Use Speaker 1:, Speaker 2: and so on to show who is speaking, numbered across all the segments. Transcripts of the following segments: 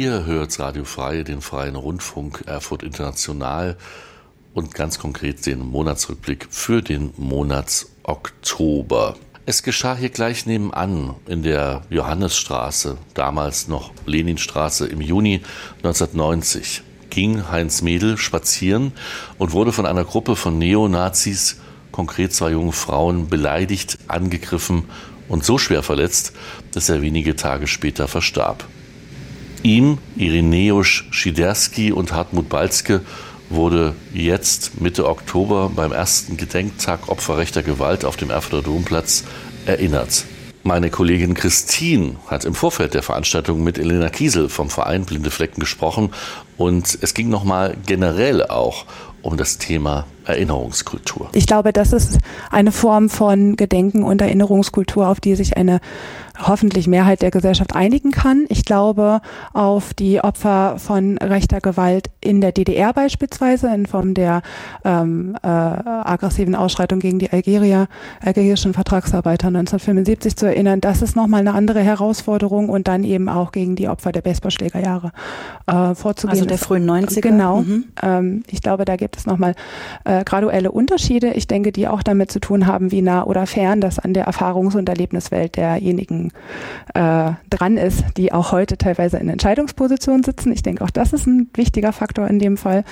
Speaker 1: Ihr hört Radio Frei, den Freien Rundfunk Erfurt International und ganz konkret den Monatsrückblick für den Monat Oktober. Es geschah hier gleich nebenan in der Johannesstraße, damals noch Leninstraße, im Juni 1990. Ging Heinz Mädel spazieren und wurde von einer Gruppe von Neonazis, konkret 2 junge Frauen, beleidigt, angegriffen und so schwer verletzt, dass er wenige Tage später verstarb. Ihm, Ireneusz Schiderski und Hartmut Balzke wurde jetzt Mitte Oktober beim ersten Gedenktag Opfer rechter Gewalt auf dem Erfurter Domplatz erinnert. Meine Kollegin Christine hat im Vorfeld der Veranstaltung mit Elena Kiesel vom Verein Blinde Flecken gesprochen und es ging nochmal generell auch um das Thema Erinnerungskultur.
Speaker 2: Ich glaube, das ist eine Form von Gedenken und Erinnerungskultur, auf die sich eine hoffentlich Mehrheit der Gesellschaft einigen kann. Ich glaube auf die Opfer von rechter Gewalt in der DDR beispielsweise in Form der aggressiven Ausschreitung gegen die algerischen Vertragsarbeiter 1975 zu erinnern. Das ist nochmal eine andere Herausforderung und dann eben auch gegen die Opfer der Baseballschlägerjahre vorzugehen.
Speaker 3: Also der frühen 90er?
Speaker 2: Genau. Ich glaube, da gibt es nochmal graduelle Unterschiede. Ich denke, die auch damit zu tun haben, wie nah oder fern das an der Erfahrungs- und Erlebniswelt derjenigen dran ist, die auch heute teilweise in Entscheidungspositionen sitzen. Ich denke, auch das ist ein wichtiger Faktor in dem Fall.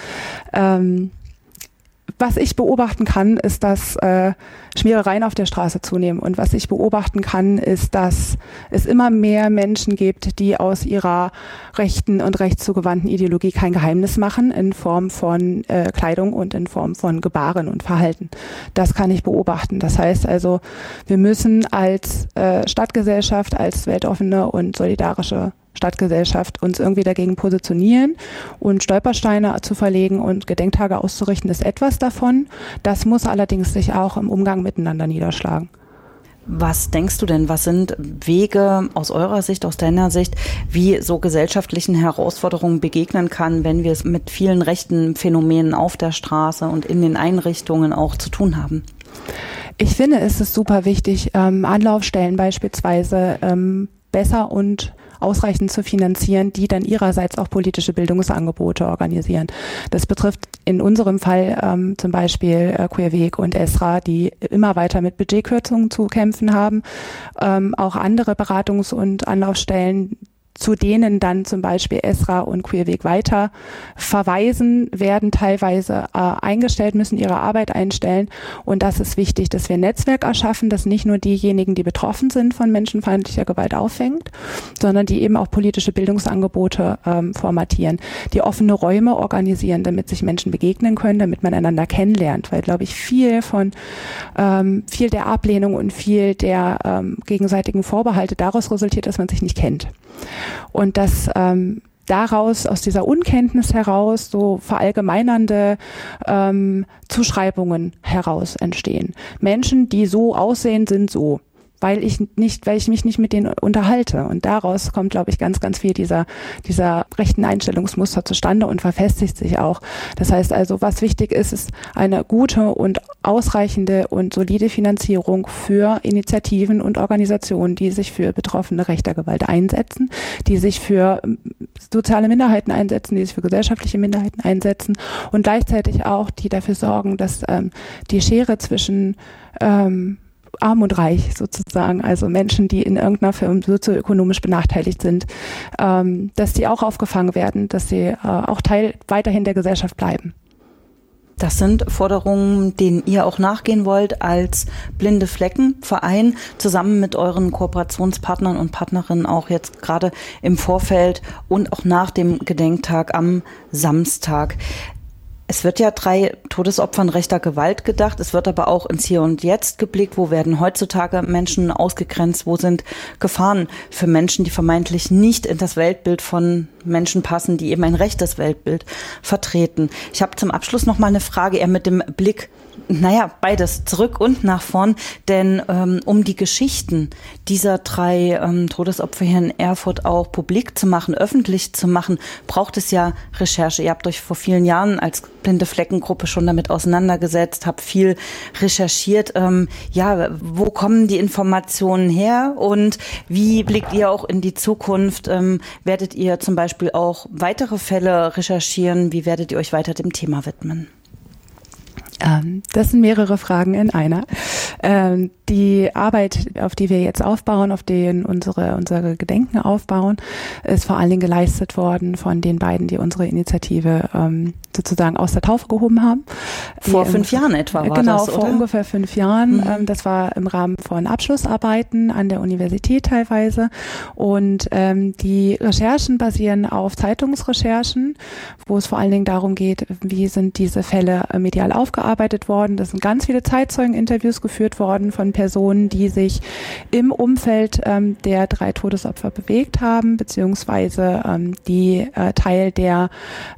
Speaker 2: Was ich beobachten kann, ist, dass Schmierereien auf der Straße zunehmen. Und was ich beobachten kann, ist, dass es immer mehr Menschen gibt, die aus ihrer rechten und rechtszugewandten Ideologie kein Geheimnis machen in Form von Kleidung und in Form von Gebaren und Verhalten. Das kann ich beobachten. Das heißt also, wir müssen als Stadtgesellschaft, als weltoffene und solidarische Stadtgesellschaft uns irgendwie dagegen positionieren und Stolpersteine zu verlegen und Gedenktage auszurichten, ist etwas davon. Das muss allerdings sich auch im Umgang miteinander niederschlagen.
Speaker 3: Was denkst du denn, was sind Wege aus eurer Sicht, aus deiner Sicht, wie so gesellschaftlichen Herausforderungen begegnen kann, wenn wir es mit vielen rechten Phänomenen auf der Straße und in den Einrichtungen auch zu tun haben?
Speaker 2: Ich finde, es ist super wichtig, Anlaufstellen beispielsweise besser und ausreichend zu finanzieren, die dann ihrerseits auch politische Bildungsangebote organisieren. Das betrifft in unserem Fall zum Beispiel Queerweg und ESRA, die immer weiter mit Budgetkürzungen zu kämpfen haben. Auch andere Beratungs- und Anlaufstellen, zu denen dann zum Beispiel ESRA und Queerweg weiter verweisen, werden teilweise eingestellt, müssen ihre Arbeit einstellen. Und das ist wichtig, dass wir ein Netzwerk erschaffen, das nicht nur diejenigen, die betroffen sind von menschenfeindlicher Gewalt auffängt, sondern die eben auch politische Bildungsangebote formatieren, die offene Räume organisieren, damit sich Menschen begegnen können, damit man einander kennenlernt. Weil, glaube ich, viel der Ablehnung und viel der gegenseitigen Vorbehalte daraus resultiert, dass man sich nicht kennt. Und dass daraus, aus dieser Unkenntnis heraus, so verallgemeinernde Zuschreibungen heraus entstehen. Menschen, die so aussehen, sind so. Weil ich mich nicht mit denen unterhalte. Und daraus kommt, glaube ich, ganz, ganz viel dieser rechten Einstellungsmuster zustande und verfestigt sich auch. Das heißt also, was wichtig ist, ist eine gute und ausreichende und solide Finanzierung für Initiativen und Organisationen, die sich für Betroffene rechter Gewalt einsetzen, die sich für soziale Minderheiten einsetzen, die sich für gesellschaftliche Minderheiten einsetzen und gleichzeitig auch, die dafür sorgen, dass die Schere zwischen Arm und Reich sozusagen, also Menschen, die in irgendeiner Form sozioökonomisch benachteiligt sind, dass die auch aufgefangen werden, dass sie auch Teil weiterhin der Gesellschaft bleiben.
Speaker 3: Das sind Forderungen, denen ihr auch nachgehen wollt als Blinde Flecken Verein, zusammen mit euren Kooperationspartnern und Partnerinnen auch jetzt gerade im Vorfeld und auch nach dem Gedenktag am Samstag. Es wird ja 3 Todesopfern rechter Gewalt gedacht. Es wird aber auch ins Hier und Jetzt geblickt. Wo werden heutzutage Menschen ausgegrenzt? Wo sind Gefahren für Menschen, die vermeintlich nicht in das Weltbild von Menschen passen, die eben ein rechtes Weltbild vertreten? Ich habe zum Abschluss noch mal eine Frage, eher mit dem Blick Beides, zurück und nach vorn, denn um die Geschichten dieser 3 Todesopfer hier in Erfurt auch publik zu machen, öffentlich zu machen, braucht es ja Recherche. Ihr habt euch vor vielen Jahren als Blinde Flecken-Gruppe schon damit auseinandergesetzt, habt viel recherchiert. Wo kommen die Informationen her und wie blickt ihr auch in die Zukunft? Werdet ihr zum Beispiel auch weitere Fälle recherchieren? Wie werdet ihr euch weiter dem Thema widmen?
Speaker 2: Das sind mehrere Fragen in einer. Die Arbeit, auf die wir jetzt aufbauen, auf denen unsere Gedenken aufbauen, ist vor allen Dingen geleistet worden von den beiden, die unsere Initiative sozusagen aus der Taufe gehoben haben.
Speaker 3: Vor 5 Jahren etwa war
Speaker 2: genau,
Speaker 3: das, oder?
Speaker 2: Vor ungefähr 5 Jahren. Das war im Rahmen von Abschlussarbeiten an der Universität teilweise. Und die Recherchen basieren auf Zeitungsrecherchen, wo es vor allen Dingen darum geht, wie sind diese Fälle medial aufgearbeitet worden. Das sind ganz viele Zeitzeugeninterviews geführt worden von Personen, die sich im Umfeld der 3 Todesopfer bewegt haben, beziehungsweise die Teil der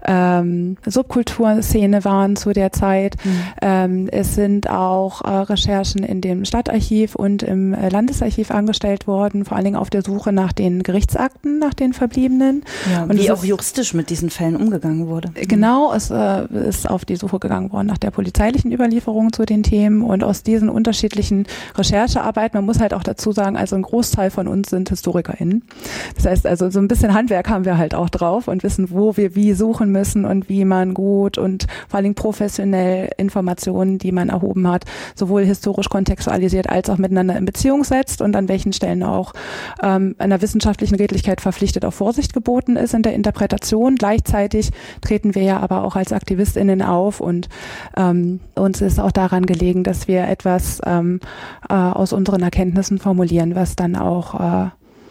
Speaker 2: Subkulturszene waren zu der Zeit. Es sind auch Recherchen in dem Stadtarchiv und im Landesarchiv angestellt worden, vor allen Dingen auf der Suche nach den Gerichtsakten, nach den Verbliebenen.
Speaker 3: Ja, und wie auch juristisch mit diesen Fällen umgegangen wurde.
Speaker 2: Genau, es ist auf die Suche gegangen worden nach der polizeilichen Überlieferung zu den Themen und aus diesen unterschiedlichen Recherchearbeiten, man muss halt auch dazu sagen, also ein Großteil von uns sind HistorikerInnen. Das heißt also, so ein bisschen Handwerk haben wir halt auch drauf und wissen, wo wir wie suchen müssen und wie man gut und vor allen Dingen professionell Informationen, die man erhoben hat, sowohl historisch kontextualisiert als auch miteinander in Beziehung setzt und an welchen Stellen auch einer wissenschaftlichen Redlichkeit verpflichtet auf Vorsicht geboten ist in der Interpretation. Gleichzeitig treten wir ja aber auch als AktivistInnen auf und uns ist auch daran gelegen, dass wir etwas aus unseren Erkenntnissen formulieren, was dann auch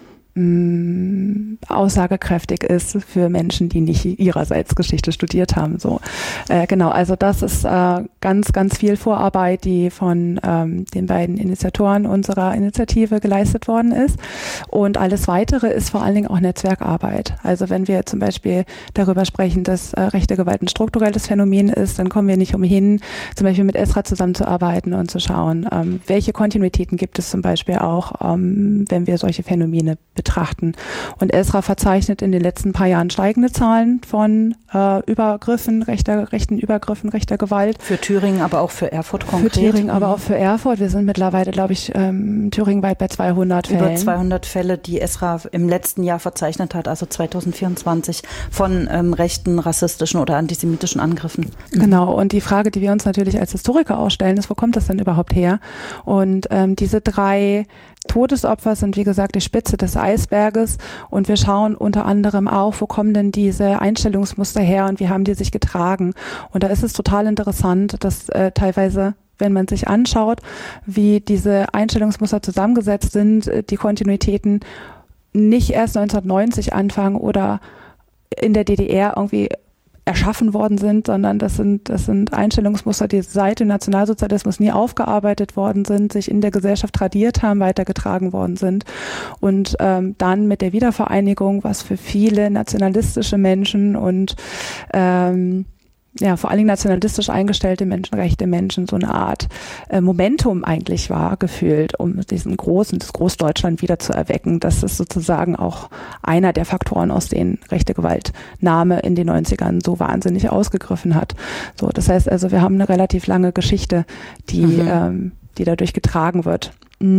Speaker 2: aussagekräftig ist für Menschen, die nicht ihrerseits Geschichte studiert haben. So, genau. Also das ist ganz, ganz viel Vorarbeit, die von den beiden Initiatoren unserer Initiative geleistet worden ist. Und alles Weitere ist vor allen Dingen auch Netzwerkarbeit. Also wenn wir zum Beispiel darüber sprechen, dass rechte Gewalt ein strukturelles Phänomen ist, dann kommen wir nicht umhin, zum Beispiel mit Esra zusammenzuarbeiten und zu schauen, welche Kontinuitäten gibt es zum Beispiel auch, wenn wir solche Phänomene betrachten. Und Esra verzeichnet in den letzten paar Jahren steigende Zahlen von Übergriffen, rechten Übergriffen, rechter Gewalt.
Speaker 3: Für Thüringen, aber auch für Erfurt konkret.
Speaker 2: Für Thüringen, aber auch für Erfurt. Wir sind mittlerweile, glaube ich, thüringenweit bei 200 Fällen.
Speaker 3: Über 200 Fälle, die Esra im letzten Jahr verzeichnet hat, also 2024, von rechten, rassistischen oder antisemitischen Angriffen.
Speaker 2: Genau. Und die Frage, die wir uns natürlich als Historiker auch stellen, ist, wo kommt das denn überhaupt her? Und diese 3 Todesopfer sind, wie gesagt, die Spitze des Eisberges und wir schauen unter anderem auch, wo kommen denn diese Einstellungsmuster her und wie haben die sich getragen. Und da ist es total interessant, dass teilweise, wenn man sich anschaut, wie diese Einstellungsmuster zusammengesetzt sind, die Kontinuitäten nicht erst 1990 anfangen oder in der DDR irgendwie erschaffen worden sind, sondern das sind Einstellungsmuster, die seit dem Nationalsozialismus nie aufgearbeitet worden sind, sich in der Gesellschaft tradiert haben, weitergetragen worden sind und dann mit der Wiedervereinigung, was für viele nationalistische Menschen und vor allen Dingen nationalistisch eingestellte Menschen, rechte Menschen, so eine Art Momentum eigentlich war, gefühlt, um das Großdeutschland wieder zu erwecken. Das ist sozusagen auch einer der Faktoren, aus denen rechte Gewaltnahme in den 90ern so wahnsinnig ausgegriffen hat. So, das heißt also, wir haben eine relativ lange Geschichte, die dadurch getragen wird.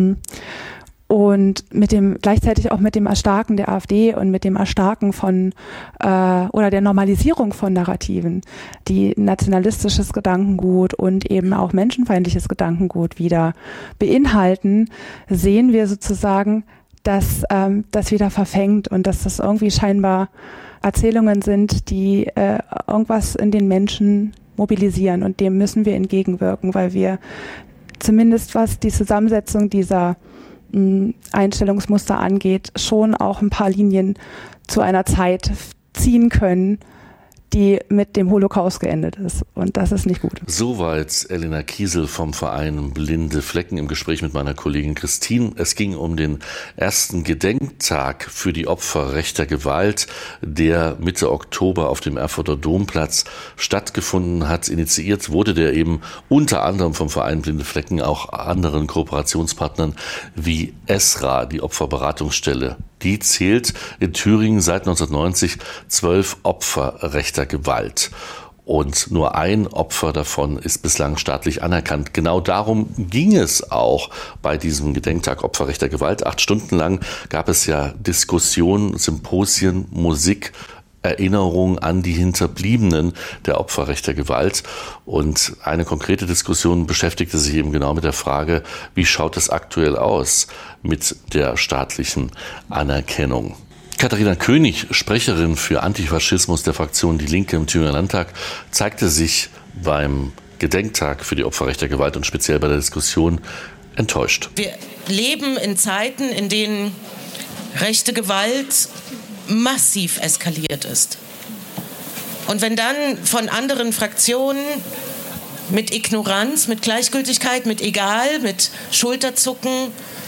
Speaker 2: Und gleichzeitig auch mit dem Erstarken der AfD und mit dem Erstarken von oder der Normalisierung von Narrativen, die nationalistisches Gedankengut und eben auch menschenfeindliches Gedankengut wieder beinhalten, sehen wir sozusagen, dass das wieder verfängt und dass das irgendwie scheinbar Erzählungen sind, die irgendwas in den Menschen mobilisieren und dem müssen wir entgegenwirken, weil wir zumindest was die Zusammensetzung dieser Einstellungsmuster angeht, schon auch ein paar Linien zu einer Zeit ziehen können, die mit dem Holocaust geendet ist. Und das ist nicht gut.
Speaker 1: Soweit Elena Kiesel vom Verein Blinde Flecken im Gespräch mit meiner Kollegin Christine. Es ging um den ersten Gedenktag für die Opfer rechter Gewalt, der Mitte Oktober auf dem Erfurter Domplatz stattgefunden hat. Initiiert wurde der eben unter anderem vom Verein Blinde Flecken, auch anderen Kooperationspartnern wie ESRA, die Opferberatungsstelle. Die zählt in Thüringen seit 1990 12 Opfer rechter Gewalt. Und nur ein Opfer davon ist bislang staatlich anerkannt. Genau darum ging es auch bei diesem Gedenktag Opfer rechter Gewalt. 8 Stunden lang gab es ja Diskussionen, Symposien, Musik, Erinnerung an die Hinterbliebenen der Opfer rechter Gewalt. Und eine konkrete Diskussion beschäftigte sich eben genau mit der Frage, wie schaut es aktuell aus mit der staatlichen Anerkennung? Katharina König, Sprecherin für Antifaschismus der Fraktion Die Linke im Thüringer Landtag, zeigte sich beim Gedenktag für die Opfer rechter Gewalt und speziell bei der Diskussion enttäuscht.
Speaker 4: Wir leben in Zeiten, in denen rechte Gewalt massiv eskaliert ist. Und wenn dann von anderen Fraktionen mit Ignoranz, mit Gleichgültigkeit, mit Egal, mit Schulterzucken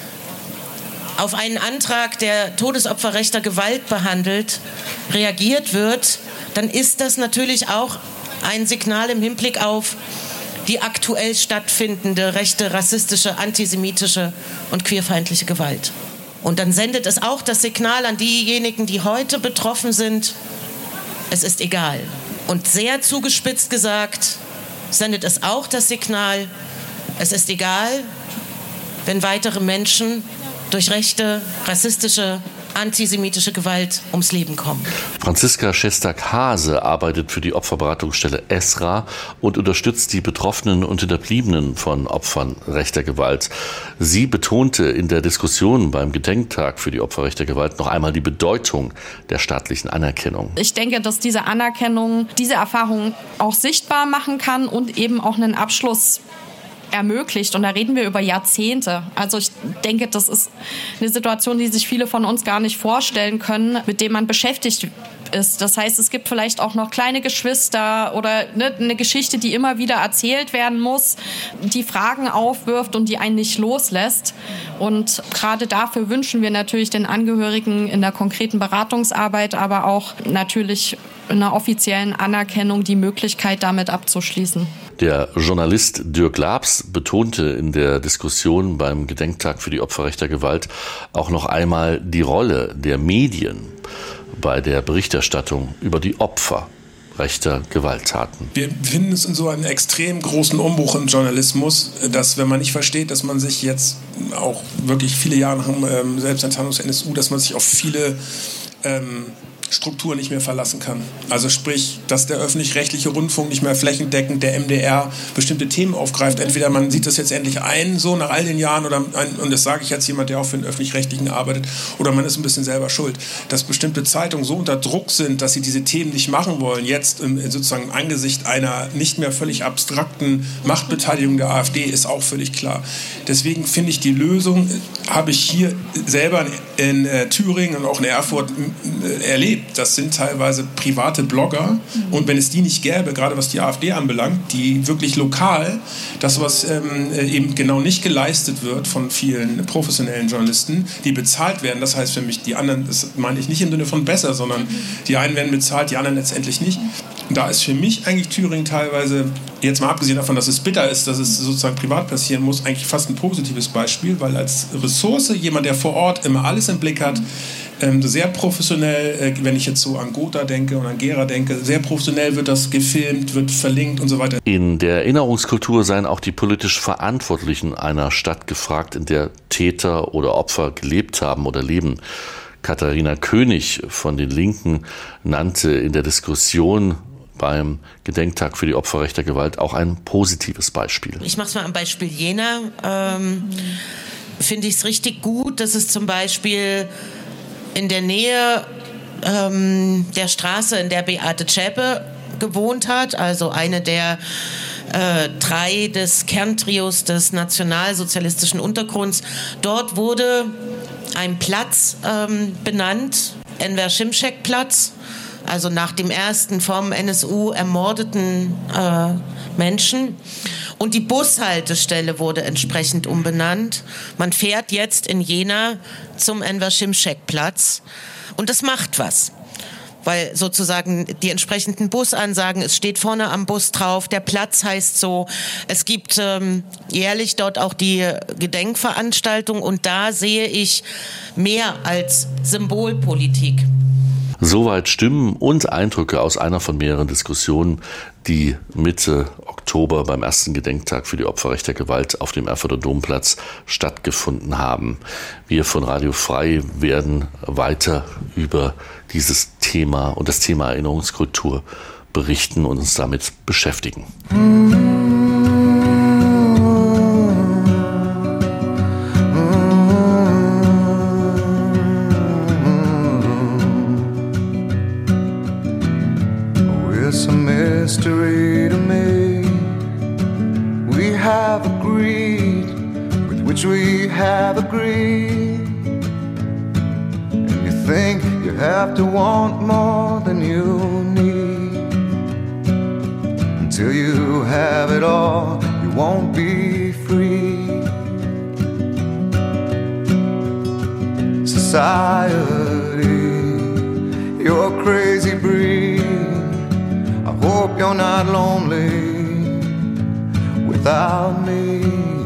Speaker 4: auf einen Antrag, der Todesopfer rechter Gewalt behandelt, reagiert wird, dann ist das natürlich auch ein Signal im Hinblick auf die aktuell stattfindende rechte, rassistische, antisemitische und queerfeindliche Gewalt. Und dann sendet es auch das Signal an diejenigen, die heute betroffen sind, es ist egal. Und sehr zugespitzt gesagt, sendet es auch das Signal, es ist egal, wenn weitere Menschen durch rechte, rassistische, antisemitische Gewalt ums Leben kommen.
Speaker 1: Franziska Schestak-Hase arbeitet für die Opferberatungsstelle ESRA und unterstützt die Betroffenen und Hinterbliebenen von Opfern rechter Gewalt. Sie betonte in der Diskussion beim Gedenktag für die Opfer rechter Gewalt noch einmal die Bedeutung der staatlichen Anerkennung.
Speaker 5: Ich denke, dass diese Anerkennung diese Erfahrung auch sichtbar machen kann und eben auch einen Abschluss ermöglicht. Und da reden wir über Jahrzehnte. Also ich denke, das ist eine Situation, die sich viele von uns gar nicht vorstellen können, mit dem man beschäftigt ist. Das heißt, es gibt vielleicht auch noch kleine Geschwister oder eine Geschichte, die immer wieder erzählt werden muss, die Fragen aufwirft und die einen nicht loslässt. Und gerade dafür wünschen wir natürlich den Angehörigen in der konkreten Beratungsarbeit, aber auch natürlich in einer offiziellen Anerkennung die Möglichkeit, damit abzuschließen.
Speaker 1: Der Journalist Dirk Labs betonte in der Diskussion beim Gedenktag für die Opfer rechter Gewalt auch noch einmal die Rolle der Medien bei der Berichterstattung über die Opfer rechter Gewalttaten.
Speaker 6: Wir befinden uns in so einem extrem großen Umbruch im Journalismus, dass, wenn man nicht versteht, dass man sich jetzt auch wirklich viele Jahre nach dem Selbstenttarnung des NSU, dass man sich auf viele Struktur nicht mehr verlassen kann. Also sprich, dass der öffentlich-rechtliche Rundfunk nicht mehr flächendeckend, der MDR, bestimmte Themen aufgreift. Entweder man sieht das jetzt endlich ein, so nach all den Jahren, und das sage ich jetzt jemand, der auch für den öffentlich-rechtlichen arbeitet, oder man ist ein bisschen selber schuld. Dass bestimmte Zeitungen so unter Druck sind, dass sie diese Themen nicht machen wollen, jetzt sozusagen im Angesicht einer nicht mehr völlig abstrakten Machtbeteiligung der AfD, ist auch völlig klar. Deswegen finde ich, die Lösung habe ich hier selber in Thüringen und auch in Erfurt erlebt. Das sind teilweise private Blogger, und wenn es die nicht gäbe, gerade was die AfD anbelangt, die wirklich lokal, das was eben genau nicht geleistet wird von vielen professionellen Journalisten, die bezahlt werden, das heißt für mich, die anderen, das meine ich nicht im Sinne von besser, sondern die einen werden bezahlt, die anderen letztendlich nicht. Und da ist für mich eigentlich Thüringen teilweise, jetzt mal abgesehen davon, dass es bitter ist, dass es sozusagen privat passieren muss, eigentlich fast ein positives Beispiel, weil als Ressource jemand, der vor Ort immer alles im Blick hat, sehr professionell, wenn ich jetzt so an Gotha denke und an Gera denke, sehr professionell wird das gefilmt, wird verlinkt und so weiter.
Speaker 1: In der Erinnerungskultur seien auch die politisch Verantwortlichen einer Stadt gefragt, in der Täter oder Opfer gelebt haben oder leben. Katharina König von den Linken nannte in der Diskussion beim Gedenktag für die Opfer rechter Gewalt auch ein positives Beispiel.
Speaker 4: Ich mache es mal am Beispiel Jena. Finde ich es richtig gut, dass es zum Beispiel in der Nähe der Straße, in der Beate Zschäpe gewohnt hat, also eine der 3 des Kerntrios des nationalsozialistischen Untergrunds. Dort wurde ein Platz benannt, Enver Şimşek-Platz, also nach dem ersten vom NSU ermordeten Menschen. Und die Bushaltestelle wurde entsprechend umbenannt. Man fährt jetzt in Jena zum Enver Şimşek-Platz und das macht was. Weil sozusagen die entsprechenden Busansagen, es steht vorne am Bus drauf, der Platz heißt so, es gibt jährlich dort auch die Gedenkveranstaltung und da sehe ich mehr als Symbolpolitik.
Speaker 1: Soweit Stimmen und Eindrücke aus einer von mehreren Diskussionen, die Mitte Oktober beim ersten Gedenktag für die Opfer rechter Gewalt auf dem Erfurter Domplatz stattgefunden haben. Wir von Radio Frei werden weiter über dieses Thema und das Thema Erinnerungskultur berichten und uns damit beschäftigen.
Speaker 7: It's a mystery to me. We have agreed with which we have agreed. And you think you have to want more than you need. Until you have it all, you won't be free. Society, you're a crazy breed. I hope you're not lonely without me.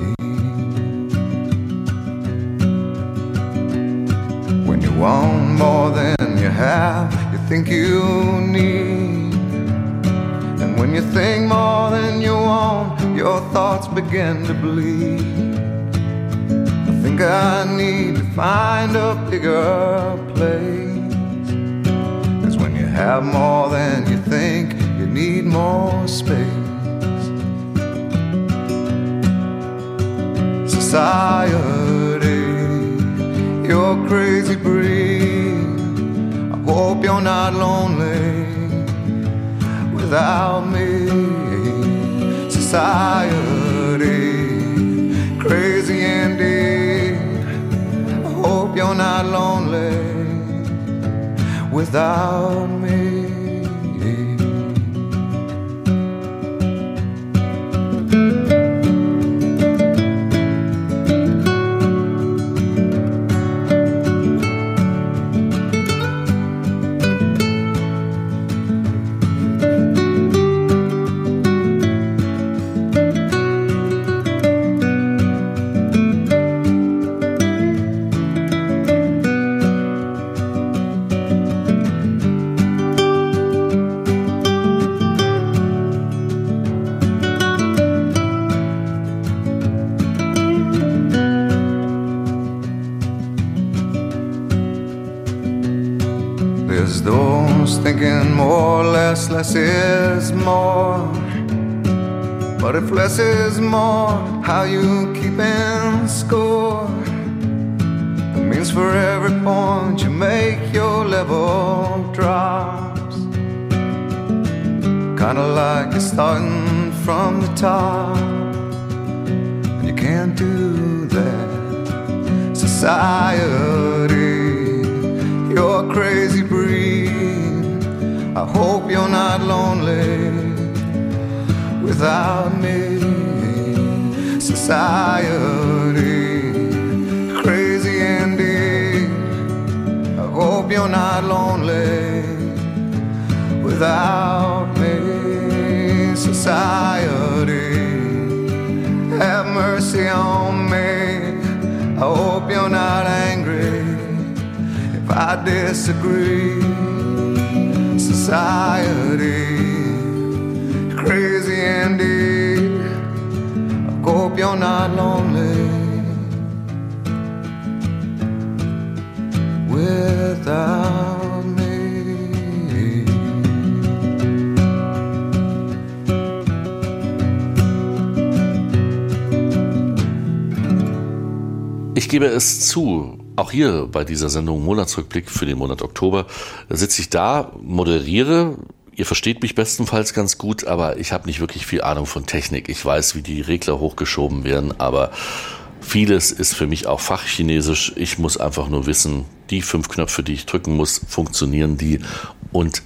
Speaker 7: When you want more than you have, you think you need. And when you think more than you want, your thoughts begin to bleed. I think I need to find a bigger place. 'Cause when you have more than you think, you need more space. Society, you're a crazy breed. I hope you're not lonely without me. Society, crazy indeed. I hope you're not lonely without me. There's those thinking more, less is more. But if less is more, how you keeping score? It means for every point you make, your level drops. Kinda like you're starting from the top, and you can't do that. Society, you're a crazy breed. I hope you're not lonely without me. Society, crazy indeed. I hope you're not lonely without me. Society, have mercy on me. I hope you're not angry if I disagree. Society, crazy indeed. I hope you're not lonely without me.
Speaker 1: Ich gebe es zu, auch hier bei dieser Sendung Monatsrückblick für den Monat Oktober sitze ich da, moderiere. Ihr versteht mich bestenfalls ganz gut, aber ich habe nicht wirklich viel Ahnung von Technik. Ich weiß, wie die Regler hochgeschoben werden, aber vieles ist für mich auch Fachchinesisch. Ich muss einfach nur wissen, die 5 Knöpfe, die ich drücken muss, funktionieren die und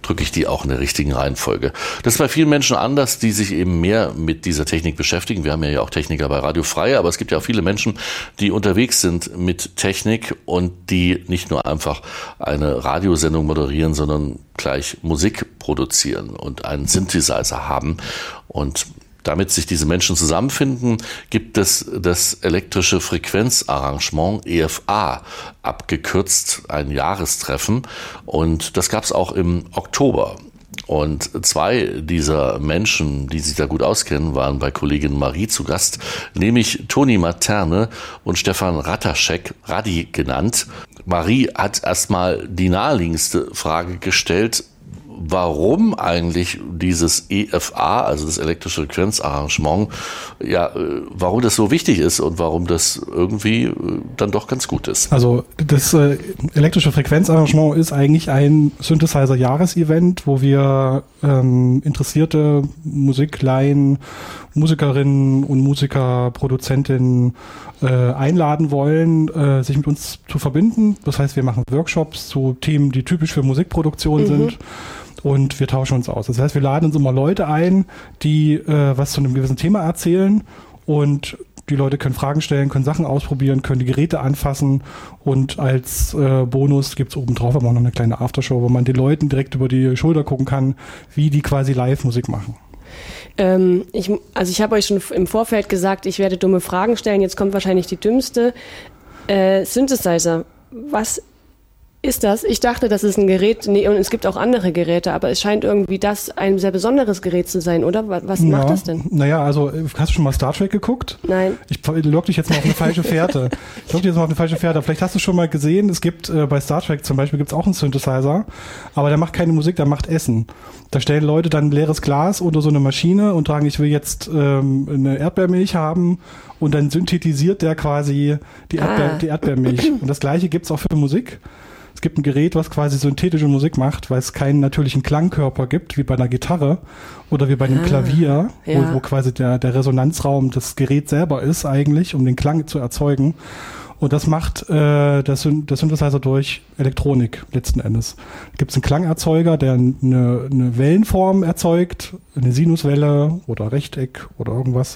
Speaker 1: drücke ich die auch in der richtigen Reihenfolge. Das ist bei vielen Menschen anders, die sich eben mehr mit dieser Technik beschäftigen. Wir haben ja auch Techniker bei Radio Frei, aber es gibt ja auch viele Menschen, die unterwegs sind mit Technik und die nicht nur einfach eine Radiosendung moderieren, sondern gleich Musik produzieren und einen Synthesizer haben. Und damit sich diese Menschen zusammenfinden, gibt es das elektrische Frequenzarrangement, EFA, abgekürzt, ein Jahrestreffen. Und das gab es auch im Oktober. Und 2 dieser Menschen, die sich da gut auskennen, waren bei Kollegin Marie zu Gast, nämlich Toni Materne und Stefan Rataschek, Radi genannt. Marie hat erstmal die naheliegendste Frage gestellt: Warum eigentlich dieses EFA, also das elektrische Frequenzarrangement, warum das so wichtig ist und warum das irgendwie dann doch ganz gut ist.
Speaker 8: Also das elektrische Frequenzarrangement ist eigentlich ein Synthesizer-Jahresevent, wo wir interessierte Musikleien, Musikerinnen und Musiker, Produzentinnen einladen wollen, sich mit uns zu verbinden. Das heißt, wir machen Workshops zu Themen, die typisch für Musikproduktion sind. Und wir tauschen uns aus. Das heißt, wir laden uns immer Leute ein, die was zu einem gewissen Thema erzählen, und die Leute können Fragen stellen, können Sachen ausprobieren, können die Geräte anfassen, und als Bonus gibt es obendrauf aber auch noch eine kleine Aftershow, wo man den Leuten direkt über die Schulter gucken kann, wie die quasi Live-Musik machen.
Speaker 9: Ich habe euch schon im Vorfeld gesagt, ich werde dumme Fragen stellen. Jetzt kommt wahrscheinlich die dümmste. Synthesizer, was ist das? Ich dachte, das ist ein Gerät, und es gibt auch andere Geräte, aber es scheint irgendwie das ein sehr besonderes Gerät zu sein, oder? Was macht das denn?
Speaker 8: Naja, also hast du schon mal Star Trek geguckt?
Speaker 9: Nein.
Speaker 8: Ich lock dich jetzt mal auf eine falsche Fährte. Vielleicht hast du schon mal gesehen, es gibt bei Star Trek zum Beispiel gibt's auch einen Synthesizer, aber der macht keine Musik, der macht Essen. Da stellen Leute dann ein leeres Glas unter so eine Maschine und sagen, ich will jetzt eine Erdbeermilch haben, und dann synthetisiert der quasi die Erdbeermilch. Und das Gleiche gibt's auch für Musik. Es gibt ein Gerät, was quasi synthetische Musik macht, weil es keinen natürlichen Klangkörper gibt, wie bei einer Gitarre oder wie bei einem Klavier, wo quasi der Resonanzraum das Gerät selber ist eigentlich, um den Klang zu erzeugen. Und das macht der Synthesizer durch Elektronik letzten Endes. Da gibt es einen Klangerzeuger, der eine Wellenform erzeugt, eine Sinuswelle oder Rechteck oder irgendwas.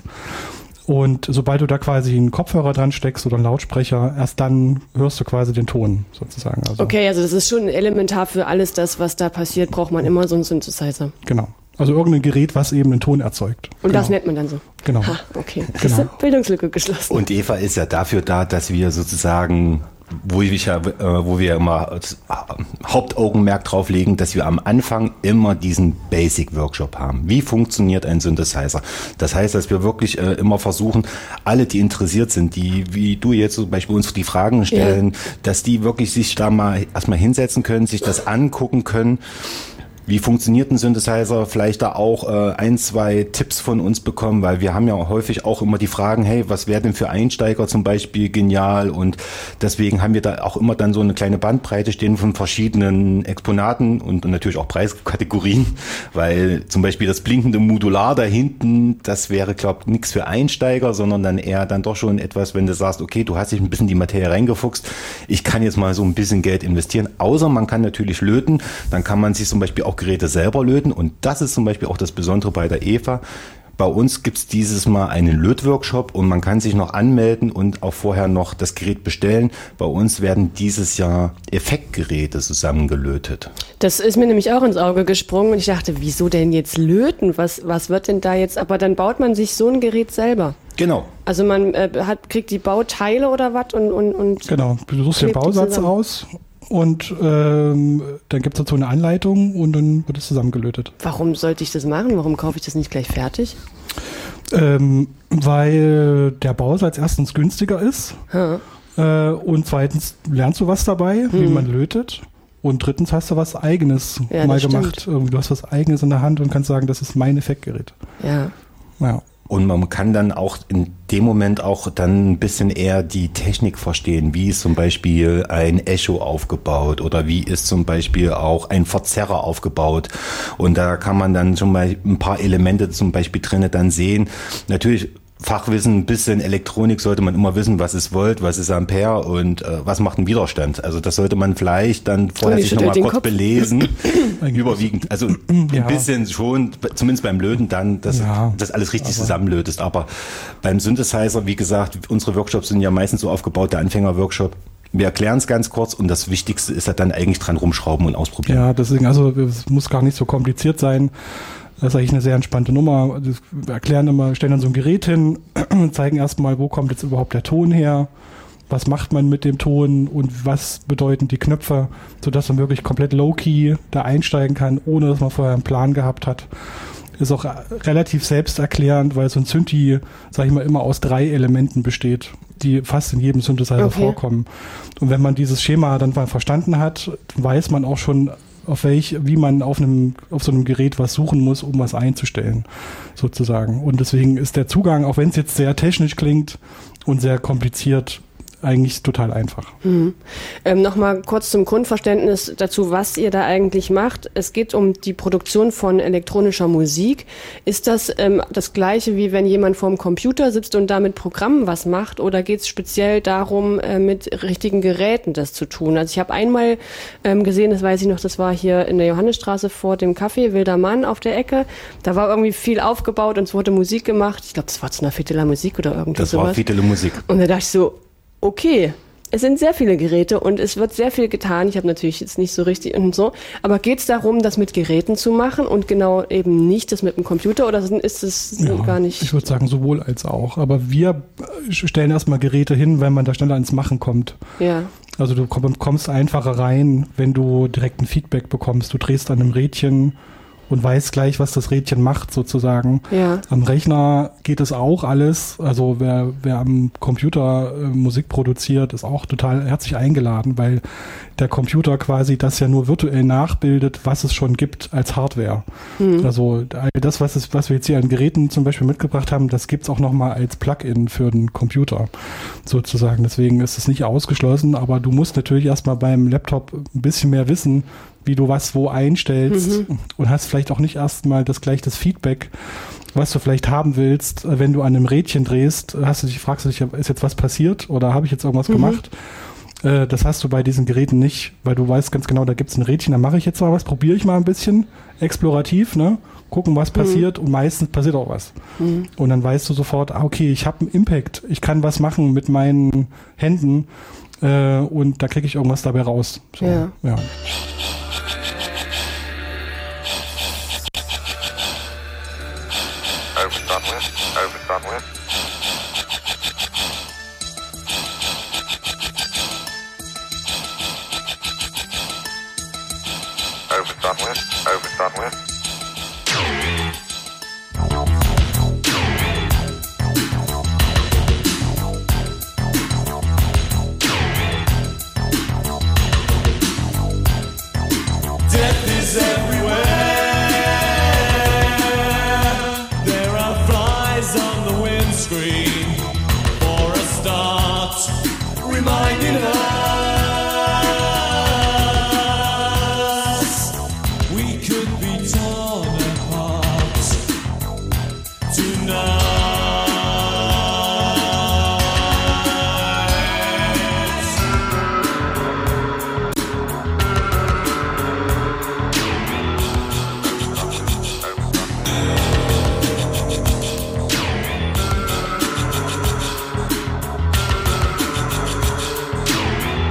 Speaker 8: Und sobald du da quasi einen Kopfhörer dran steckst oder einen Lautsprecher, erst dann hörst du quasi den Ton sozusagen.
Speaker 9: Okay, also das ist schon elementar für alles das, was da passiert, braucht man immer so einen Synthesizer.
Speaker 8: Genau. Also irgendein Gerät, was eben einen Ton erzeugt.
Speaker 9: Und das nennt man dann so?
Speaker 8: Genau.
Speaker 9: Ha, okay. Genau. Bildungslücke geschlossen.
Speaker 10: Und EFA ist ja dafür da, dass wir sozusagen, wo wir immer Hauptaugenmerk drauf legen, dass wir am Anfang immer diesen Basic-Workshop haben. Wie funktioniert ein Synthesizer? Das heißt, dass wir wirklich immer versuchen, alle, die interessiert sind, die, wie du jetzt zum Beispiel uns die Fragen stellen, dass die wirklich sich da mal erstmal hinsetzen können, sich das angucken können. Wie funktioniert ein Synthesizer? Vielleicht da auch 1, 2 Tipps von uns bekommen, weil wir haben ja häufig auch immer die Fragen, hey, was wäre denn für Einsteiger zum Beispiel genial? Und deswegen haben wir da auch immer dann so eine kleine Bandbreite stehen von verschiedenen Exponaten und natürlich auch Preiskategorien, weil zum Beispiel das blinkende Modular da hinten, das wäre, glaube ich, nichts für Einsteiger, sondern dann eher dann doch schon etwas, wenn du sagst, okay, du hast dich ein bisschen in die Materie reingefuchst, ich kann jetzt mal so ein bisschen Geld investieren, außer man kann natürlich löten, dann kann man sich zum Beispiel auch Geräte selber löten, und das ist zum Beispiel auch das Besondere bei der EFA. Bei uns gibt es dieses Mal einen Lötworkshop und man kann sich noch anmelden und auch vorher noch das Gerät bestellen. Bei uns werden dieses Jahr Effektgeräte zusammengelötet.
Speaker 9: Das ist mir nämlich auch ins Auge gesprungen und ich dachte, wieso denn jetzt löten? Was wird denn da jetzt? Aber dann baut man sich so ein Gerät selber.
Speaker 10: Genau.
Speaker 9: Also man kriegt die Bauteile oder was und
Speaker 8: genau, du suchst den Bausatz aus. Und dann gibt es dazu eine Anleitung und dann wird es zusammengelötet.
Speaker 9: Warum sollte ich das machen? Warum kaufe ich das nicht gleich fertig?
Speaker 8: Weil der Bausatz erstens günstiger ist und zweitens lernst du was dabei, wie man lötet. Und drittens hast du was Eigenes mal gemacht. Du hast was Eigenes in der Hand und kannst sagen, das ist mein Effektgerät.
Speaker 9: Ja.
Speaker 10: Und man kann dann auch in dem Moment auch dann ein bisschen eher die Technik verstehen. Wie ist zum Beispiel ein Echo aufgebaut oder wie ist zum Beispiel auch ein Verzerrer aufgebaut. Und da kann man dann schon mal ein paar Elemente zum Beispiel drinnen dann sehen. Natürlich Fachwissen, ein bisschen Elektronik sollte man immer wissen, was ist Volt, was ist Ampere und was macht ein Widerstand. Also das sollte man vielleicht dann vorher sich nochmal kurz belesen. Überwiegend, also ein bisschen schon, zumindest beim Löten dann, dass das alles richtig zusammenlötest. Aber beim Synthesizer, wie gesagt, unsere Workshops sind ja meistens so aufgebaut, der Anfänger-Workshop. Wir erklären es ganz kurz und das Wichtigste ist ja dann eigentlich dran rumschrauben und ausprobieren.
Speaker 8: Ja, deswegen, also es muss gar nicht so kompliziert sein. Das ist eigentlich eine sehr entspannte Nummer. Wir erklären immer, stellen dann so ein Gerät hin, zeigen erstmal, wo kommt jetzt überhaupt der Ton her, was macht man mit dem Ton und was bedeuten die Knöpfe, sodass man wirklich komplett low-key da einsteigen kann, ohne dass man vorher einen Plan gehabt hat. Ist auch relativ selbsterklärend, weil so ein Synthi, sag ich mal, immer aus 3 Elementen besteht, die fast in jedem Synthesizer vorkommen. Und wenn man dieses Schema dann mal verstanden hat, weiß man auch schon, wie man auf so einem Gerät was suchen muss, um was einzustellen, sozusagen. Und deswegen ist der Zugang, auch wenn es jetzt sehr technisch klingt und sehr kompliziert, eigentlich total einfach.
Speaker 9: Nochmal kurz zum Grundverständnis dazu, was ihr da eigentlich macht. Es geht um die Produktion von elektronischer Musik. Ist das das Gleiche, wie wenn jemand vorm Computer sitzt und da mit Programmen was macht? Oder geht es speziell darum, mit richtigen Geräten das zu tun? Also ich habe einmal gesehen, das weiß ich noch, das war hier in der Johannesstraße vor dem Café Wilder Mann auf der Ecke. Da war irgendwie viel aufgebaut und es wurde Musik gemacht. Ich glaube, das war zu einer Fete la Musik oder irgendwie sowas.
Speaker 10: Das war Fete la Musik.
Speaker 9: Und da dachte ich so, okay, es sind sehr viele Geräte und es wird sehr viel getan. Ich habe natürlich jetzt nicht so richtig und so. Aber geht es darum, das mit Geräten zu machen und genau eben nicht das mit dem Computer oder ist es gar nicht?
Speaker 8: Ich würde sagen, sowohl als auch. Aber wir stellen erstmal Geräte hin, wenn man da schneller ins Machen kommt.
Speaker 9: Ja.
Speaker 8: Also du kommst einfacher rein, wenn du direkt ein Feedback bekommst. Du drehst an einem Rädchen und weiß gleich, was das Rädchen macht, sozusagen.
Speaker 9: Ja.
Speaker 8: Am Rechner geht es auch alles. Also wer am Computer Musik produziert, ist auch total herzlich eingeladen, weil der Computer quasi das ja nur virtuell nachbildet, was es schon gibt als Hardware. Also das, was wir jetzt hier an Geräten zum Beispiel mitgebracht haben, das gibt's auch nochmal als Plugin für den Computer, sozusagen. Deswegen ist es nicht ausgeschlossen, aber du musst natürlich erstmal beim Laptop ein bisschen mehr wissen, wie du was wo einstellst und hast vielleicht auch nicht erstmal das Feedback, was du vielleicht haben willst, wenn du an einem Rädchen drehst, fragst du dich, ist jetzt was passiert oder habe ich jetzt irgendwas gemacht? Das hast du bei diesen Geräten nicht, weil du weißt ganz genau, da gibt es ein Rädchen, da mache ich jetzt mal was, probiere ich mal ein bisschen explorativ, ne? Gucken, was passiert und meistens passiert auch was. Und dann weißt du sofort, okay, ich habe einen Impact, ich kann was machen mit meinen Händen und da kriege ich irgendwas dabei raus. So, ja.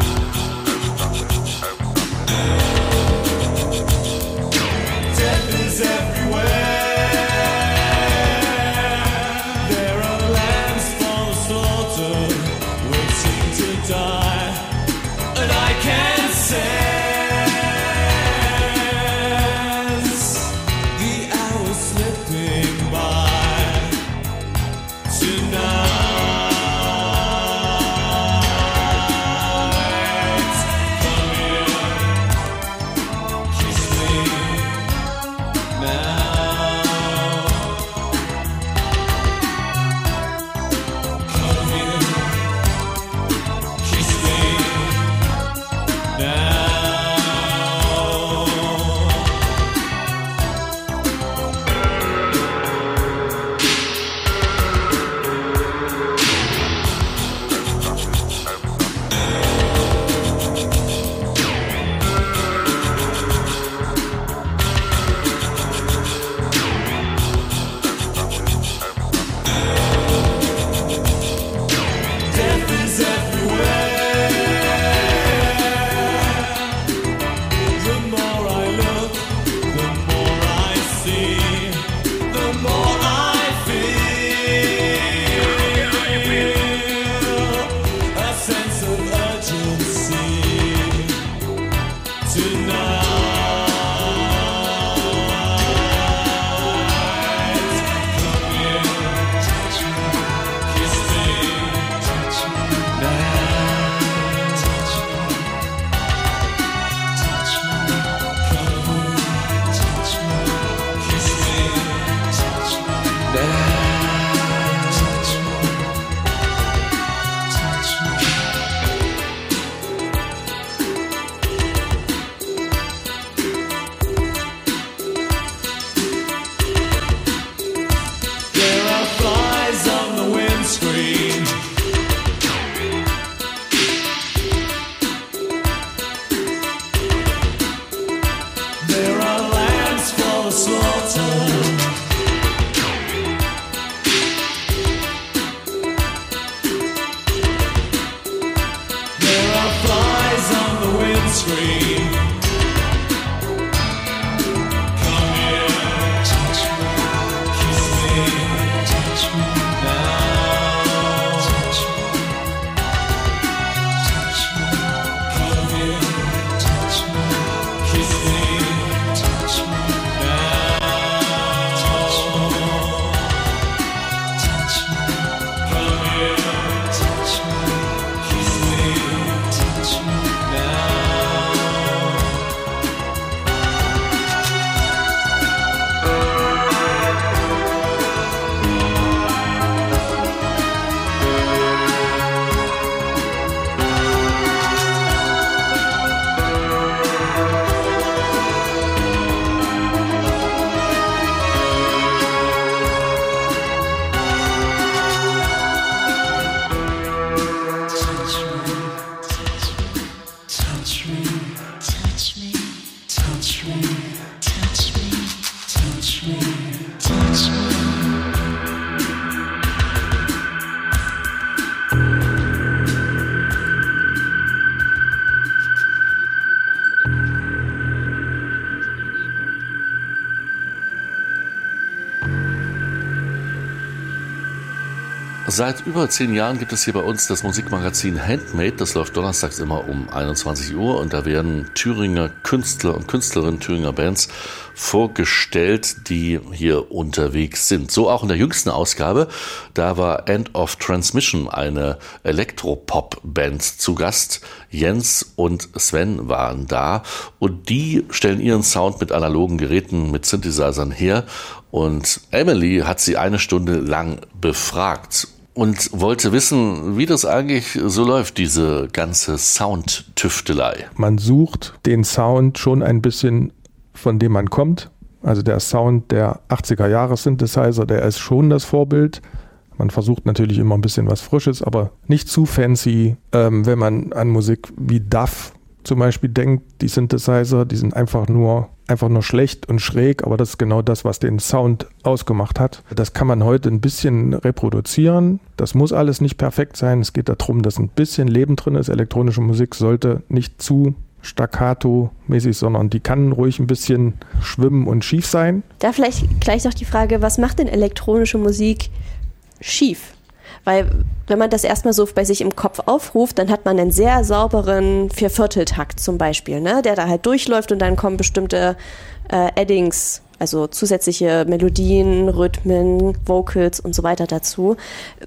Speaker 7: Death is
Speaker 1: Seit über 10 Jahren gibt es hier bei uns das Musikmagazin Handmade. Das läuft donnerstags immer um 21 Uhr und da werden Thüringer Künstler und Künstlerinnen, Thüringer Bands vorgestellt, die hier unterwegs sind. So auch in der jüngsten Ausgabe. Da war End of Transmission, eine Elektropop-Band, zu Gast. Jens und Sven waren da und die stellen ihren Sound mit analogen Geräten, mit Synthesizern her. Und Emily hat sie 1 Stunde lang befragt und wollte wissen, wie das eigentlich so läuft, diese ganze Soundtüftelei.
Speaker 11: Man sucht den Sound schon ein bisschen, von dem man kommt. Also der Sound der 80er-Jahre-Synthesizer, der ist schon das Vorbild. Man versucht natürlich immer ein bisschen was Frisches, aber nicht zu fancy. Wenn man an Musik wie Duff zum Beispiel denkt, die Synthesizer, die sind einfach nur schlecht und schräg, aber das ist genau das, was den Sound ausgemacht hat. Das kann man heute ein bisschen reproduzieren. Das muss alles nicht perfekt sein. Es geht darum, dass ein bisschen Leben drin ist. Elektronische Musik sollte nicht zu staccato-mäßig, sondern die kann ruhig ein bisschen schwimmen und schief sein.
Speaker 12: Da vielleicht gleich noch die Frage, was macht denn elektronische Musik schief? Weil wenn man das erstmal so bei sich im Kopf aufruft, dann hat man einen sehr sauberen Viervierteltakt zum Beispiel, ne? Der da halt durchläuft und dann kommen bestimmte Addings, also zusätzliche Melodien, Rhythmen, Vocals und so weiter dazu.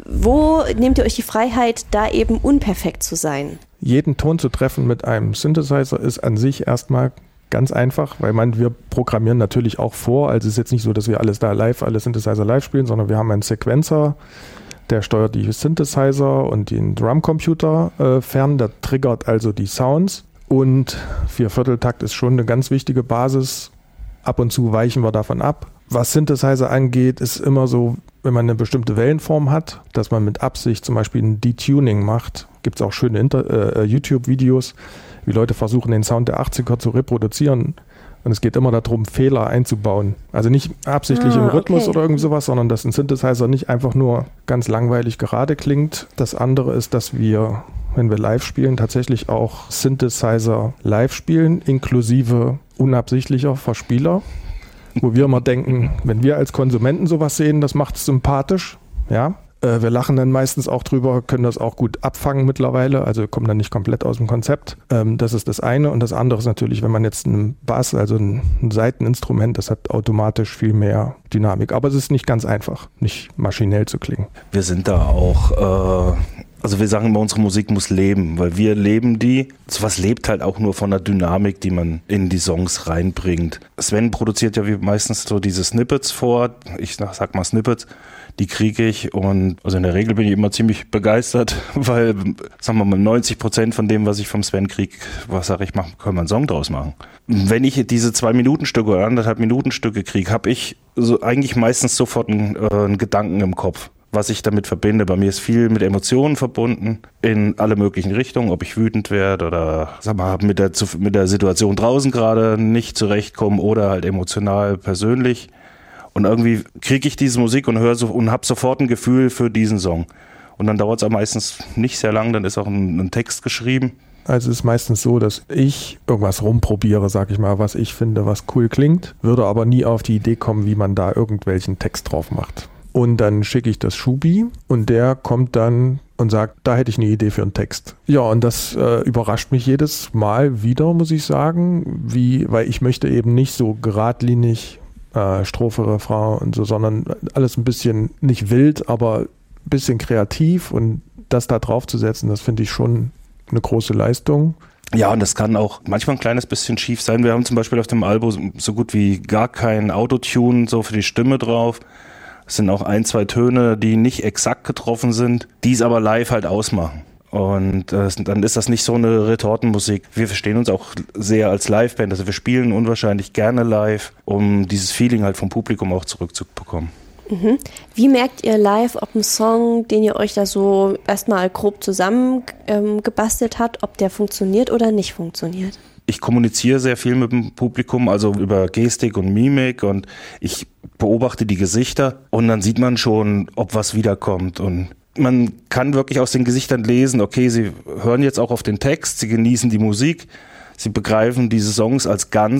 Speaker 12: Wo nehmt ihr euch die Freiheit, da eben unperfekt zu sein?
Speaker 11: Jeden Ton zu treffen mit einem Synthesizer ist an sich erstmal ganz einfach, weil wir programmieren natürlich auch vor. Also es ist jetzt nicht so, dass wir alle Synthesizer live spielen, sondern wir haben einen Sequencer, der steuert die Synthesizer und den Drumcomputer fern, der triggert also die Sounds und Viervierteltakt ist schon eine ganz wichtige Basis. Ab und zu weichen wir davon ab. Was Synthesizer angeht, ist immer so, wenn man eine bestimmte Wellenform hat, dass man mit Absicht zum Beispiel ein Detuning macht. Gibt es auch schöne YouTube-Videos, wie Leute versuchen, den Sound der 80er zu reproduzieren. Und es geht immer darum, Fehler einzubauen. Also nicht absichtlich im Rhythmus oder irgend sowas, sondern dass ein Synthesizer nicht einfach nur ganz langweilig gerade klingt. Das andere ist, dass wir, wenn wir live spielen, tatsächlich auch Synthesizer live spielen, inklusive unabsichtlicher Verspieler. Wo wir immer denken, wenn wir als Konsumenten sowas sehen, das macht es sympathisch. Ja. Wir lachen dann meistens auch drüber, können das auch gut abfangen mittlerweile, also kommen dann nicht komplett aus dem Konzept. Das ist das eine. Und das andere ist natürlich, wenn man jetzt einen Bass, also ein Saiteninstrument, das hat automatisch viel mehr Dynamik. Aber es ist nicht ganz einfach, nicht maschinell zu klingen.
Speaker 10: Wir sind da auch, also wir sagen immer, unsere Musik muss leben, weil wir leben die. Sowas lebt halt auch nur von der Dynamik, die man in die Songs reinbringt. Sven produziert ja wie meistens so diese Snippets vor, ich sag mal Snippets. Die kriege ich und also in der Regel bin ich immer ziemlich begeistert, weil, sagen wir mal, 90% von dem, was ich vom Sven kriege, können wir einen Song draus machen. Wenn ich diese 2-Minuten-Stücke oder 1,5-Minuten-Stücke kriege, habe ich so eigentlich meistens sofort einen Gedanken im Kopf, was ich damit verbinde. Bei mir ist viel mit Emotionen verbunden, in alle möglichen Richtungen, ob ich wütend werde oder sag mal, mit der Situation draußen gerade nicht zurechtkomme oder halt emotional, persönlich. Und irgendwie kriege ich diese Musik und höre und habe sofort ein Gefühl für diesen Song. Und dann dauert es auch meistens nicht sehr lang, dann ist auch ein Text geschrieben.
Speaker 11: Also es ist meistens so, dass ich irgendwas rumprobiere, sag ich mal, was ich finde, was cool klingt, würde aber nie auf die Idee kommen, wie man da irgendwelchen Text drauf macht. Und dann schicke ich das Schubi und der kommt dann und sagt, da hätte ich eine Idee für einen Text. Ja, und das überrascht mich jedes Mal wieder, muss ich sagen, weil ich möchte eben nicht so geradlinig Strophe, Refrain und so, sondern alles ein bisschen, nicht wild, aber ein bisschen kreativ und das da drauf zu setzen, das finde ich schon eine große Leistung.
Speaker 10: Ja, und das kann auch manchmal ein kleines bisschen schief sein. Wir haben zum Beispiel auf dem Album so gut wie gar kein Autotune so für die Stimme drauf. Es sind auch 1-2 Töne, die nicht exakt getroffen sind, die es aber live halt ausmachen. Und dann ist das nicht so eine Retortenmusik. Wir verstehen uns auch sehr als Liveband. Also wir spielen unwahrscheinlich gerne live, um dieses Feeling halt vom Publikum auch zurückzubekommen.
Speaker 12: Mhm. Wie merkt ihr live, ob ein Song, den ihr euch da so erstmal grob zusammen gebastelt habt, ob der funktioniert oder nicht funktioniert?
Speaker 10: Ich kommuniziere sehr viel mit dem Publikum, also über Gestik und Mimik und ich beobachte die Gesichter und dann sieht man schon, ob was wiederkommt und man kann wirklich aus den Gesichtern lesen, okay, sie hören jetzt auch auf den Text, sie genießen die Musik, sie begreifen diese Songs als Ganzes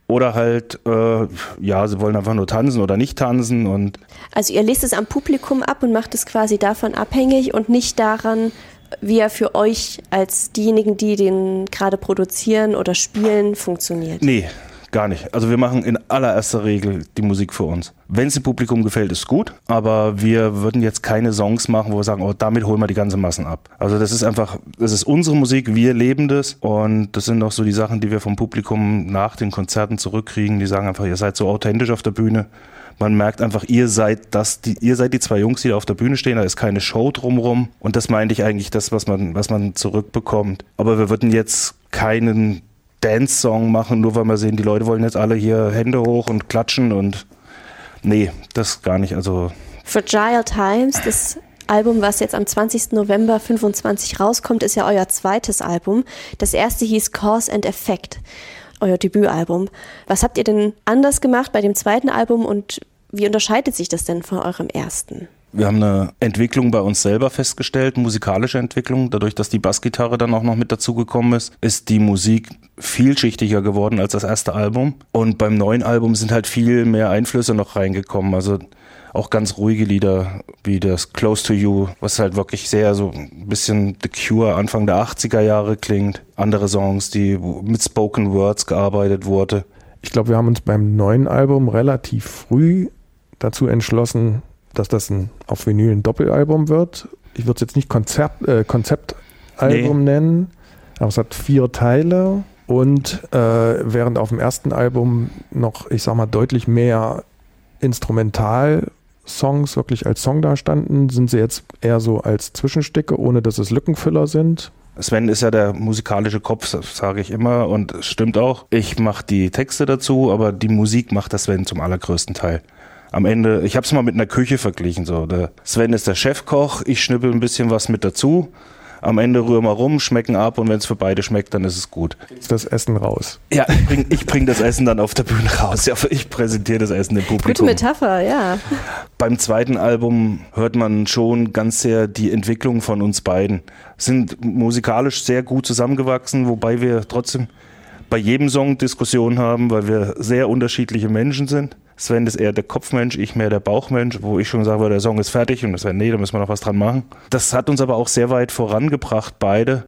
Speaker 10: Oder halt, sie wollen einfach nur tanzen oder nicht tanzen. Und
Speaker 12: also ihr lest es am Publikum ab und macht es quasi davon abhängig und nicht daran, wie er für euch als diejenigen, die den gerade produzieren oder spielen, funktioniert?
Speaker 10: Nee, gar nicht. Also wir machen in allererster Regel die Musik für uns. Wenn es dem Publikum gefällt, ist gut, aber wir würden jetzt keine Songs machen, wo wir sagen, damit holen wir die ganze Massen ab. Also das ist unsere Musik, wir leben das und das sind auch so die Sachen, die wir vom Publikum nach den Konzerten zurückkriegen. Die sagen einfach, ihr seid so authentisch auf der Bühne. Man merkt einfach, ihr seid die zwei Jungs, die da auf der Bühne stehen, da ist keine Show drumrum und das meinte ich eigentlich das, was man zurückbekommt. Aber wir würden jetzt keinen Dance-Song machen, nur weil wir sehen, die Leute wollen jetzt alle hier Hände hoch und klatschen und nee, das gar nicht. Also
Speaker 12: Fragile Times, das Album, was jetzt am 20. November 25 rauskommt, ist ja euer zweites Album. Das erste hieß Cause and Effect, euer Debütalbum. Was habt ihr denn anders gemacht bei dem zweiten Album und wie unterscheidet sich das denn von eurem ersten?
Speaker 10: Wir haben eine Entwicklung bei uns selber festgestellt, musikalische Entwicklung. Dadurch, dass die Bassgitarre dann auch noch mit dazugekommen ist die Musik vielschichtiger geworden als das erste Album. Und beim neuen Album sind halt viel mehr Einflüsse noch reingekommen. Also auch ganz ruhige Lieder wie das Close to You, was halt wirklich sehr so ein bisschen The Cure Anfang der 80er Jahre klingt. Andere Songs, die mit Spoken Words gearbeitet wurde.
Speaker 11: Ich glaube, wir haben uns beim neuen Album relativ früh dazu entschlossen, dass das auf Vinyl ein Doppelalbum wird. Ich würde es jetzt nicht Konzeptalbum nennen, aber es hat 4 Teile und während auf dem ersten Album noch, ich sag mal, deutlich mehr Instrumentalsongs wirklich als Song da standen, sind sie jetzt eher so als Zwischenstücke, ohne dass es Lückenfüller sind.
Speaker 10: Sven ist ja der musikalische Kopf, sage ich immer, und es stimmt auch. Ich mache die Texte dazu, aber die Musik macht der Sven zum allergrößten Teil. Am Ende, ich habe es mal mit einer Küche verglichen. So. Der Sven ist der Chefkoch, ich schnippel ein bisschen was mit dazu. Am Ende rühren wir rum, schmecken ab und wenn es für beide schmeckt, dann ist es gut.
Speaker 11: Das Essen raus.
Speaker 10: Ja, ich bring das Essen dann auf der Bühne raus. Ja, ich präsentiere das Essen dem Publikum.
Speaker 12: Gute Metapher, ja.
Speaker 10: Beim zweiten Album hört man schon ganz sehr die Entwicklung von uns beiden. Sind musikalisch sehr gut zusammengewachsen, wobei wir trotzdem bei jedem Song Diskussionen haben, weil wir sehr unterschiedliche Menschen sind. Sven ist eher der Kopfmensch, ich mehr der Bauchmensch, wo ich schon sage, der Song ist fertig und Sven, nee, da müssen wir noch was dran machen. Das hat uns aber auch sehr weit vorangebracht, beide.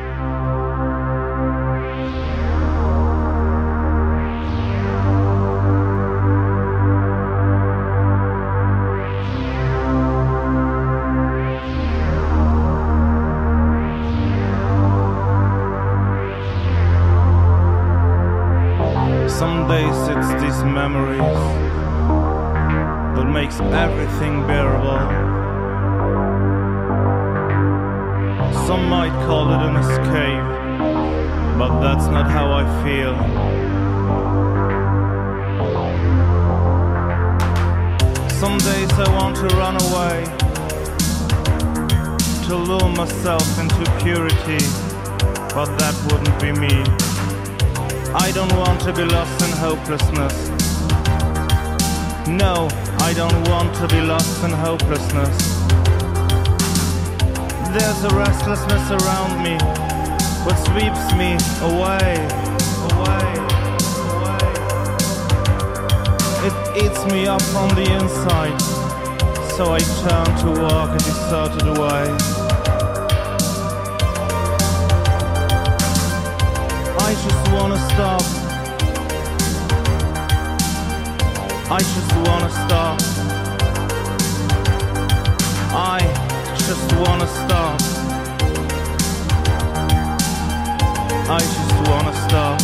Speaker 13: Some days it's these memories that makes everything bearable. Some might call it an escape, but that's not how I feel. Some days I want to run away, to lure myself into purity, but that wouldn't be me. I don't want to be lost in hopelessness. No, I don't want to be lost in hopelessness. There's a restlessness around me, what sweeps me away, away, away. It eats me up on the inside, so I turn to walk a deserted way. I just wanna stop. I just wanna stop. I just wanna stop. I just wanna stop.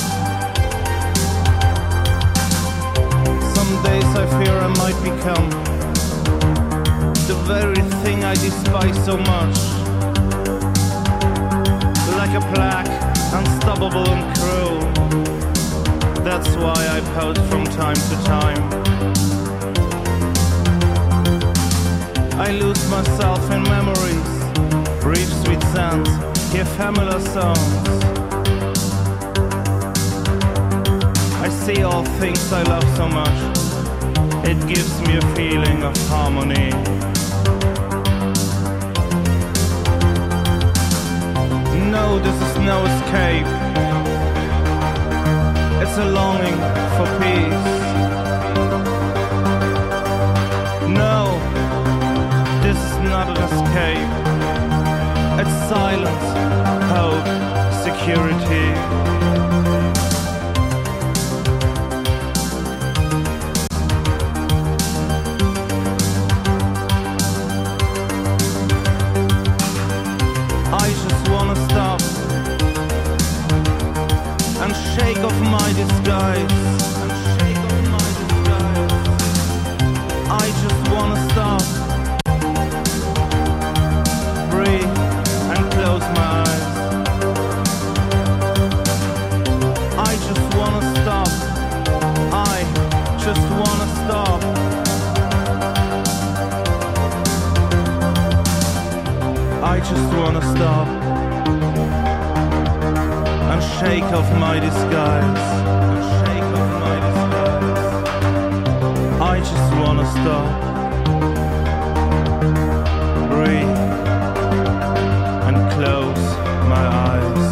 Speaker 13: Some days I fear I might become the very thing I despise so much. Like a plague, unstoppable and cruel. That's why I pout from time to time. I lose myself in memories, brief sweet sounds, hear familiar songs. I see all things I love so much, it gives me a feeling of harmony. No, this is no escape. It's a longing for peace. No, this is not an escape. It's silence, hope, security. I just wanna stop and shake off my disguise. I just wanna stop, breathe and close my eyes. I just wanna stop, I just wanna stop. I just wanna stop and shake off my disguise. I just wanna stop, breathe and close my eyes.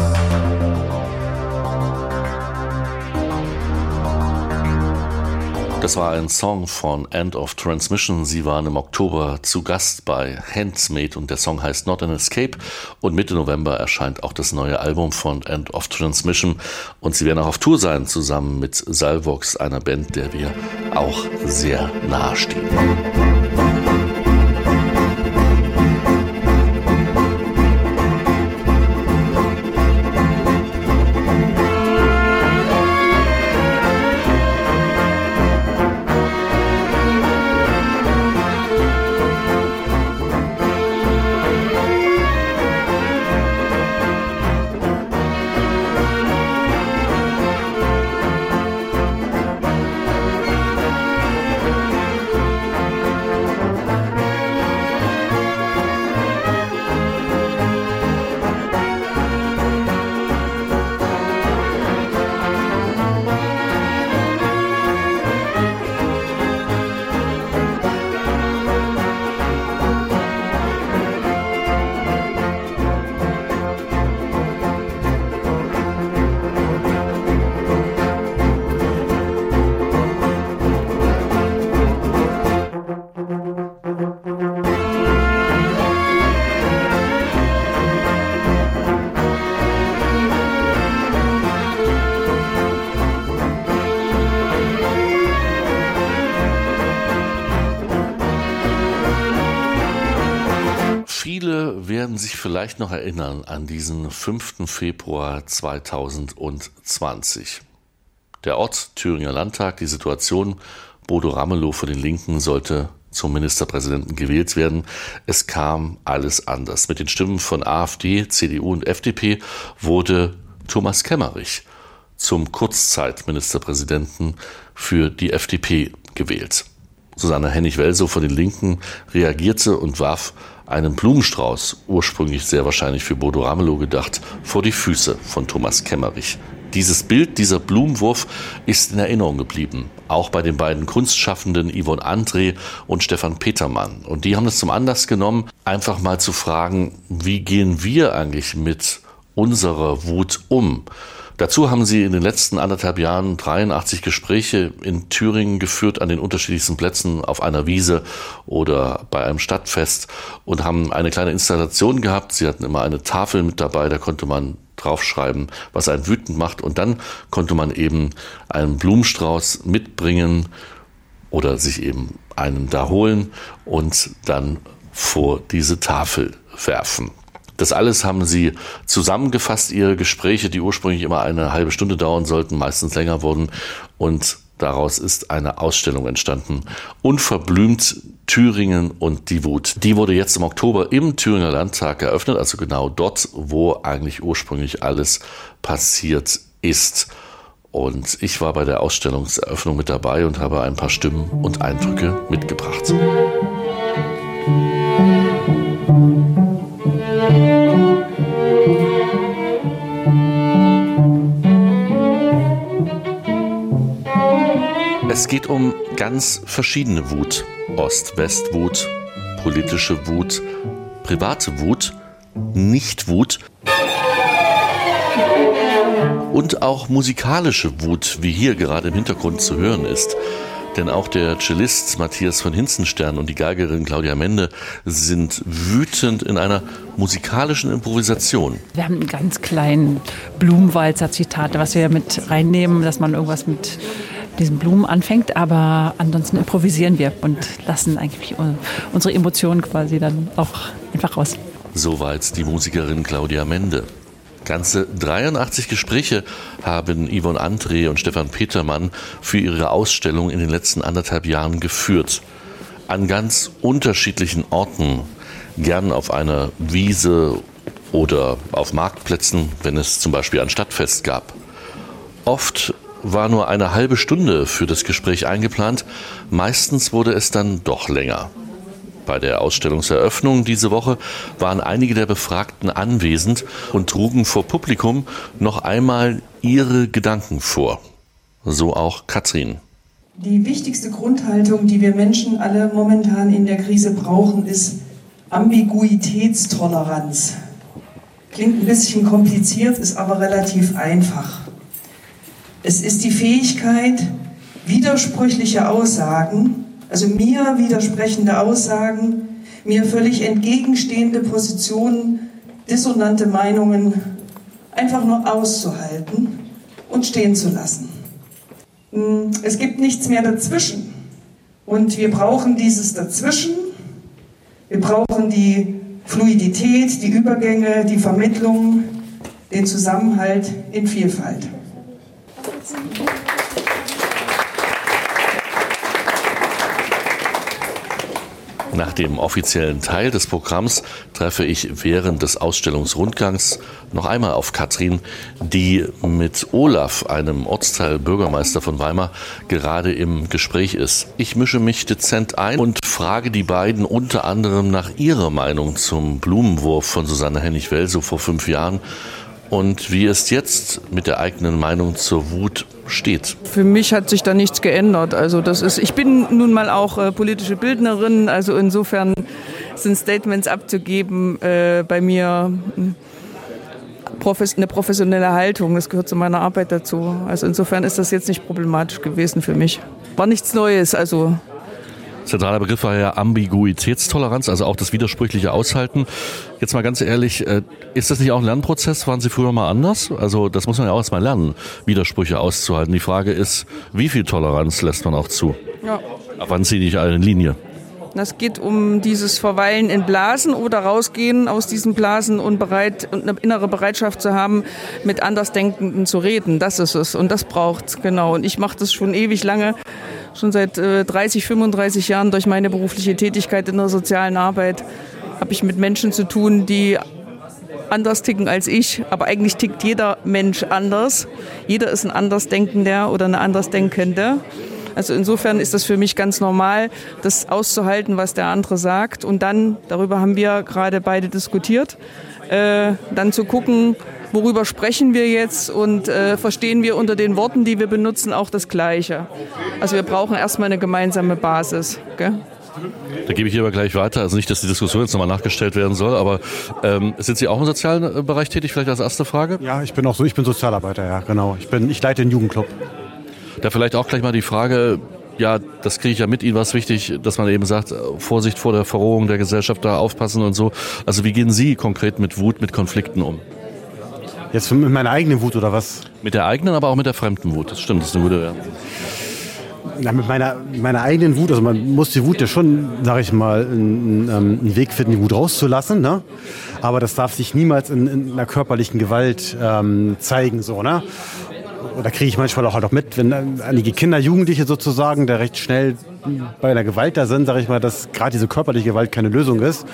Speaker 1: Das war ein Song von End of Transmission. Sie waren im Oktober zu Gast bei Handmade und der Song heißt Not an Escape. Und Mitte November erscheint auch das neue Album von End of Transmission. Und sie werden auch auf Tour sein, zusammen mit Salvox, einer Band, der wir auch sehr nahe stehen. Viele werden sich vielleicht noch erinnern an diesen 5. Februar 2020. Der Ort Thüringer Landtag, die Situation, Bodo Ramelow von den Linken sollte zum Ministerpräsidenten gewählt werden. Es kam alles anders. Mit den Stimmen von AfD, CDU und FDP wurde Thomas Kemmerich zum Kurzzeitministerpräsidenten für die FDP gewählt. Susanne Hennig-Welsow von den Linken reagierte und warf einen Blumenstrauß, ursprünglich sehr wahrscheinlich für Bodo Ramelow gedacht, vor die Füße von Thomas Kemmerich. Dieses Bild, dieser Blumenwurf ist in Erinnerung geblieben. Auch bei den beiden Kunstschaffenden Yvonne André und Stefan Petermann. Und die haben es zum Anlass genommen, einfach mal zu fragen, wie gehen wir eigentlich mit unserer Wut um? Dazu haben sie in den letzten 1,5 Jahren 83 Gespräche in Thüringen geführt, an den unterschiedlichsten Plätzen, auf einer Wiese oder bei einem Stadtfest, und haben eine kleine Installation gehabt. Sie hatten immer eine Tafel mit dabei, da konnte man draufschreiben, was einen wütend macht, und dann konnte man eben einen Blumenstrauß mitbringen oder sich eben einen da holen und dann vor diese Tafel werfen. Das alles haben sie zusammengefasst, ihre Gespräche, die ursprünglich immer eine halbe Stunde dauern sollten, meistens länger wurden, und daraus ist eine Ausstellung entstanden. Unverblümt Thüringen und die Wut. Die wurde jetzt im Oktober im Thüringer Landtag eröffnet, also genau dort, wo eigentlich ursprünglich alles passiert ist. Und ich war bei der Ausstellungseröffnung mit dabei und habe ein paar Stimmen und Eindrücke mitgebracht. Es geht um ganz verschiedene Wut. Ost-West-Wut, politische Wut, private Wut, Nicht-Wut. Und auch musikalische Wut, wie hier gerade im Hintergrund zu hören ist. Denn auch der Cellist Matthias von Hinzenstern und die Geigerin Claudia Mende sind wütend in einer musikalischen Improvisation.
Speaker 14: Wir haben einen ganz kleinen Blumenwalzer-Zitat, was wir mit reinnehmen, dass man irgendwas mit diesen Blumen anfängt, aber ansonsten improvisieren wir und lassen eigentlich unsere Emotionen quasi dann auch einfach raus.
Speaker 1: Soweit die Musikerin Claudia Mende. Ganze 83 Gespräche haben Yvonne André und Stefan Petermann für ihre Ausstellung in den letzten 1,5 Jahren geführt. An ganz unterschiedlichen Orten, gern auf einer Wiese oder auf Marktplätzen, wenn es zum Beispiel ein Stadtfest gab. Oft war nur eine halbe Stunde für das Gespräch eingeplant, meistens wurde es dann doch länger. Bei der Ausstellungseröffnung diese Woche waren einige der Befragten anwesend und trugen vor Publikum noch einmal ihre Gedanken vor. So auch Katrin.
Speaker 15: Die wichtigste Grundhaltung, die wir Menschen alle momentan in der Krise brauchen, ist Ambiguitätstoleranz. Klingt ein bisschen kompliziert, ist aber relativ einfach. Es ist die Fähigkeit, widersprüchliche Aussagen, also mir widersprechende Aussagen, mir völlig entgegenstehende Positionen, dissonante Meinungen einfach nur auszuhalten und stehen zu lassen. Es gibt nichts mehr dazwischen. Und wir brauchen dieses Dazwischen. Wir brauchen die Fluidität, die Übergänge, die Vermittlung, den Zusammenhalt in Vielfalt.
Speaker 1: Nach dem offiziellen Teil des Programms treffe ich während des Ausstellungsrundgangs noch einmal auf Katrin, die mit Olaf, einem Ortsteilbürgermeister von Weimar, gerade im Gespräch ist. Ich mische mich dezent ein und frage die beiden unter anderem nach ihrer Meinung zum Blumenwurf von Susanne Hennig-Welsow vor 5 Jahren und wie es jetzt mit der eigenen Meinung zur Wut steht.
Speaker 16: Für mich hat sich da nichts geändert. Also ich bin nun mal auch politische Bildnerin, also insofern sind Statements abzugeben bei mir eine professionelle Haltung. Das gehört zu meiner Arbeit dazu. Also insofern ist das jetzt nicht problematisch gewesen für mich. War nichts Neues, also.
Speaker 1: Zentraler Begriff war ja Ambiguitätstoleranz, also auch das widersprüchliche Aushalten. Jetzt mal ganz ehrlich, ist das nicht auch ein Lernprozess? Waren Sie früher mal anders? Also das muss man ja auch erst mal lernen, Widersprüche auszuhalten. Die Frage ist, wie viel Toleranz lässt man auch zu?
Speaker 16: Ja.
Speaker 1: Ab wann ziehe ich eine Linie?
Speaker 16: Das geht um dieses Verweilen in Blasen oder rausgehen aus diesen Blasen und eine innere Bereitschaft zu haben, mit Andersdenkenden zu reden. Das ist es und das braucht's, genau. Und ich mache das schon ewig lange, schon seit 30, 35 Jahren durch meine berufliche Tätigkeit in der sozialen Arbeit habe ich mit Menschen zu tun, die anders ticken als ich, aber eigentlich tickt jeder Mensch anders. Jeder ist ein Andersdenkender oder eine Andersdenkende. Also insofern ist das für mich ganz normal, das auszuhalten, was der andere sagt. Und dann, darüber haben wir gerade beide diskutiert, dann zu gucken, worüber sprechen wir jetzt und verstehen wir unter den Worten, die wir benutzen, auch das Gleiche. Also wir brauchen erstmal eine gemeinsame Basis. Gell?
Speaker 1: Da gebe ich hier aber gleich weiter. Also nicht, dass die Diskussion jetzt nochmal nachgestellt werden soll, aber sind Sie auch im sozialen Bereich tätig? Vielleicht als erste Frage?
Speaker 17: Ja, ich bin Sozialarbeiter, ja, genau. Ich leite den Jugendclub.
Speaker 1: Da vielleicht auch gleich mal die Frage, ja, das kriege ich ja mit Ihnen, was wichtig, dass man eben sagt, Vorsicht vor der Verrohung der Gesellschaft, da aufpassen und so. Also wie gehen Sie konkret mit Wut, mit Konflikten um?
Speaker 17: Jetzt mit meiner eigenen Wut oder was?
Speaker 1: Mit der eigenen, aber auch mit der fremden Wut. Das stimmt, das ist eine gute...
Speaker 17: Ja, mit meiner eigenen Wut, also man muss die Wut ja schon, sage ich mal, einen Weg finden, die Wut rauszulassen, ne? Aber das darf sich niemals in einer körperlichen Gewalt zeigen, so, ne? Da kriege ich manchmal auch halt auch mit, wenn einige Kinder, Jugendliche sozusagen, da recht schnell bei einer Gewalt da sind, sage ich mal, dass gerade diese körperliche Gewalt keine Lösung ist.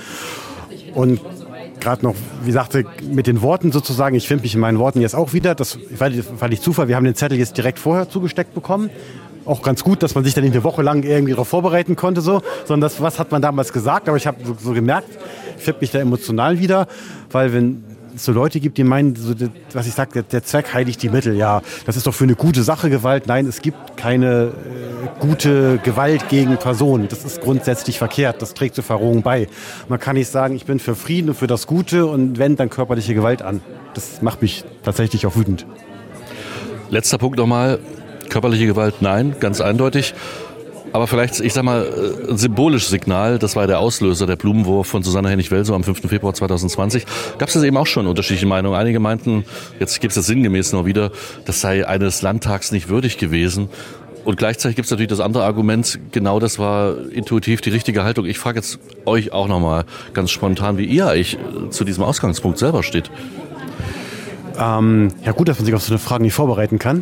Speaker 17: Und gerade noch, wie sagte, mit den Worten sozusagen, ich finde mich in meinen Worten jetzt auch wieder, das war nicht Zufall, wir haben den Zettel jetzt direkt vorher zugesteckt bekommen. Auch ganz gut, dass man sich dann eine Woche lang irgendwie darauf vorbereiten konnte, so. Sondern was hat man damals gesagt, aber ich habe so gemerkt, ich finde mich da emotional wieder, weil wenn es so Leute gibt, die meinen, so, was ich sage, der Zweck heiligt die Mittel. Ja, das ist doch für eine gute Sache Gewalt. Nein, es gibt keine gute Gewalt gegen Personen. Das ist grundsätzlich verkehrt. Das trägt zur Verrohung bei. Man kann nicht sagen, ich bin für Frieden und für das Gute und wende dann körperliche Gewalt an. Das macht mich tatsächlich auch wütend.
Speaker 1: Letzter Punkt nochmal. Körperliche Gewalt, nein, ganz eindeutig. Aber vielleicht, ich sag mal, ein symbolisches Signal, das war der Auslöser, der Blumenwurf von Susanne Hennig-Welsow am 5. Februar 2020. Gab es das eben auch schon unterschiedliche Meinungen. Einige meinten, jetzt gibt es das sinngemäß noch wieder, das sei eines Landtags nicht würdig gewesen. Und gleichzeitig gibt es natürlich das andere Argument, genau das war intuitiv die richtige Haltung. Ich frage jetzt euch auch nochmal ganz spontan, wie ihr eigentlich zu diesem Ausgangspunkt selber steht.
Speaker 17: Ja gut, dass man sich auf so eine Frage nicht vorbereiten kann.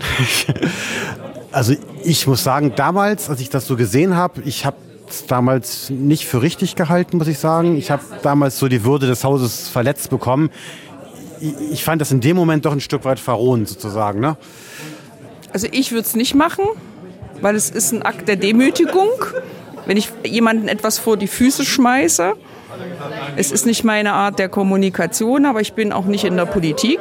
Speaker 17: Also ich muss sagen, damals, als ich das so gesehen habe, ich habe es damals nicht für richtig gehalten, muss ich sagen. Ich habe damals so die Würde des Hauses verletzt bekommen. Ich fand das in dem Moment doch ein Stück weit verrohend sozusagen. Ne?
Speaker 16: Also ich würde es nicht machen, weil es ist ein Akt der Demütigung, wenn ich jemandem etwas vor die Füße schmeiße. Es ist nicht meine Art der Kommunikation, aber ich bin auch nicht in der Politik.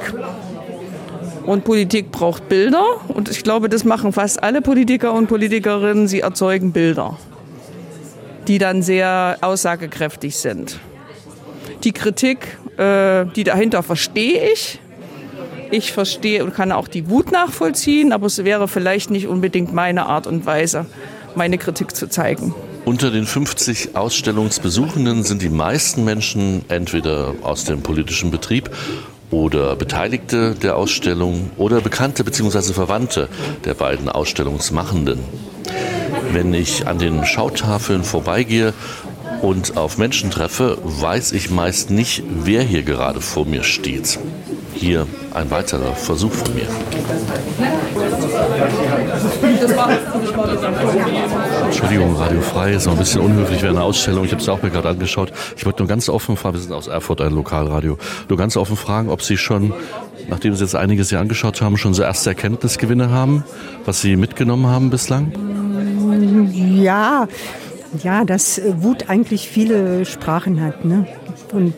Speaker 16: Und Politik braucht Bilder. Und ich glaube, das machen fast alle Politiker und Politikerinnen. Sie erzeugen Bilder, die dann sehr aussagekräftig sind. Die Kritik, die dahinter verstehe ich. Ich verstehe und kann auch die Wut nachvollziehen. Aber es wäre vielleicht nicht unbedingt meine Art und Weise, meine Kritik zu zeigen.
Speaker 1: Unter den 50 Ausstellungsbesuchenden sind die meisten Menschen entweder aus dem politischen Betrieb oder Beteiligte der Ausstellung oder Bekannte bzw. Verwandte der beiden Ausstellungsmachenden. Wenn ich an den Schautafeln vorbeigehe und auf Menschen treffe, weiß ich meist nicht, wer hier gerade vor mir steht. Hier ein weiterer Versuch von mir. Entschuldigung, Radio Frei ist noch ein bisschen unhöflich während einer Ausstellung. Ich habe es auch mir gerade angeschaut. Ich wollte nur ganz offen fragen, wir sind aus Erfurt, ein Lokalradio, nur ganz offen fragen, ob Sie schon, nachdem Sie jetzt einiges hier angeschaut haben, schon so erste Erkenntnisgewinne haben, was Sie mitgenommen haben bislang?
Speaker 18: Ja, dass Wut eigentlich viele Sprachen hat, ne? Und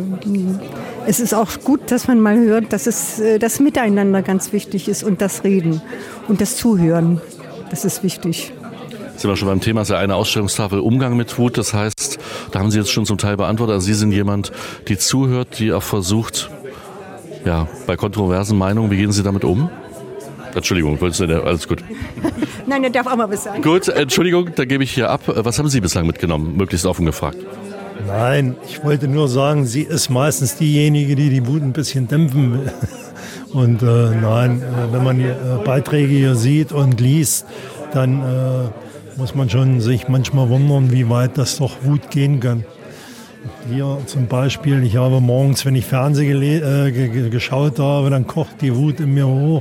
Speaker 18: es ist auch gut, dass man mal hört, dass das Miteinander ganz wichtig ist und das Reden und das Zuhören, das ist wichtig.
Speaker 1: Sind wir schon beim Thema, ist ja eine Ausstellungstafel Umgang mit Wut, das heißt, da haben Sie jetzt schon zum Teil beantwortet, also Sie sind jemand, die zuhört, die auch versucht, ja, bei kontroversen Meinungen, wie gehen Sie damit um? Entschuldigung, alles gut.
Speaker 18: Nein, er darf auch mal was sagen.
Speaker 1: Gut, Entschuldigung, dann gebe ich hier ab. Was haben Sie bislang mitgenommen, möglichst offen gefragt?
Speaker 19: Nein, ich wollte nur sagen, sie ist meistens diejenige, die die Wut ein bisschen dämpfen will. Und wenn man die Beiträge hier sieht und liest, dann muss man schon sich manchmal wundern, wie weit das doch Wut gehen kann. Hier zum Beispiel, ich habe morgens, wenn ich Fernsehen geschaut habe, dann kocht die Wut in mir hoch.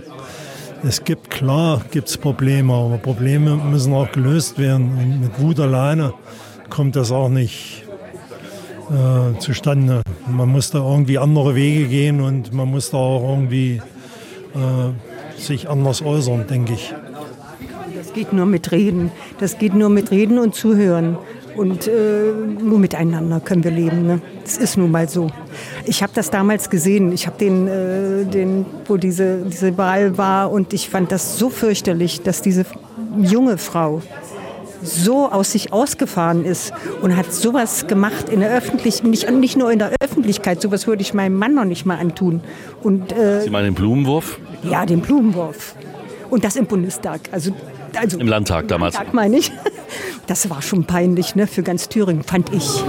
Speaker 19: Gibt's Probleme, aber Probleme müssen auch gelöst werden. Und mit Wut alleine kommt das auch nicht zustande. Man muss da irgendwie andere Wege gehen und man muss da auch irgendwie sich anders äußern, denke ich.
Speaker 18: Das geht nur mit Reden. Das geht nur mit Reden und Zuhören. Und nur miteinander können wir leben. Ne? Das ist nun mal so. Ich habe das damals gesehen. Ich habe wo diese Wahl war, und ich fand das so fürchterlich, dass diese junge Frau so aus sich ausgefahren ist und hat sowas gemacht in der Öffentlichkeit, nicht nur in der Öffentlichkeit, sowas würde ich meinem Mann noch nicht mal antun. Und,
Speaker 1: Sie meinen den Blumenwurf?
Speaker 18: Ja, den Blumenwurf. Und das im Bundestag. Also
Speaker 1: im Landtag damals.
Speaker 18: Landtag meine ich. Das war schon peinlich, ne, für ganz Thüringen, fand ich.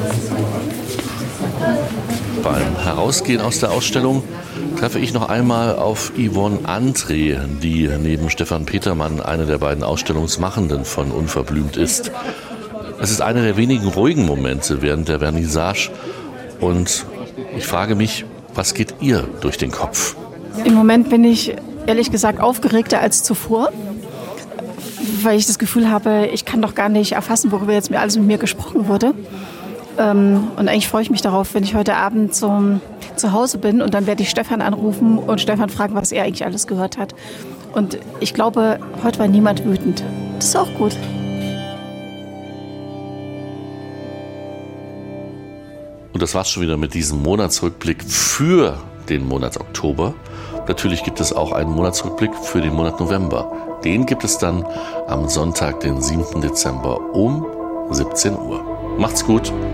Speaker 1: Beim Herausgehen aus der Ausstellung treffe ich noch einmal auf Yvonne André, die neben Stefan Petermann eine der beiden Ausstellungsmachenden von Unverblümt ist. Es ist einer der wenigen ruhigen Momente während der Vernissage und ich frage mich, was geht ihr durch den Kopf?
Speaker 20: Im Moment bin ich ehrlich gesagt aufgeregter als zuvor, weil ich das Gefühl habe, ich kann doch gar nicht erfassen, worüber jetzt alles mit mir gesprochen wurde. Und eigentlich freue ich mich darauf, wenn ich heute Abend zu Hause bin und dann werde ich Stefan anrufen und Stefan fragen, was er eigentlich alles gehört hat. Und ich glaube, heute war niemand wütend. Das ist auch gut.
Speaker 1: Und das war's schon wieder mit diesem Monatsrückblick für den Monat Oktober. Natürlich gibt es auch einen Monatsrückblick für den Monat November. Den gibt es dann am Sonntag, den 7. Dezember um 17 Uhr. Macht's gut!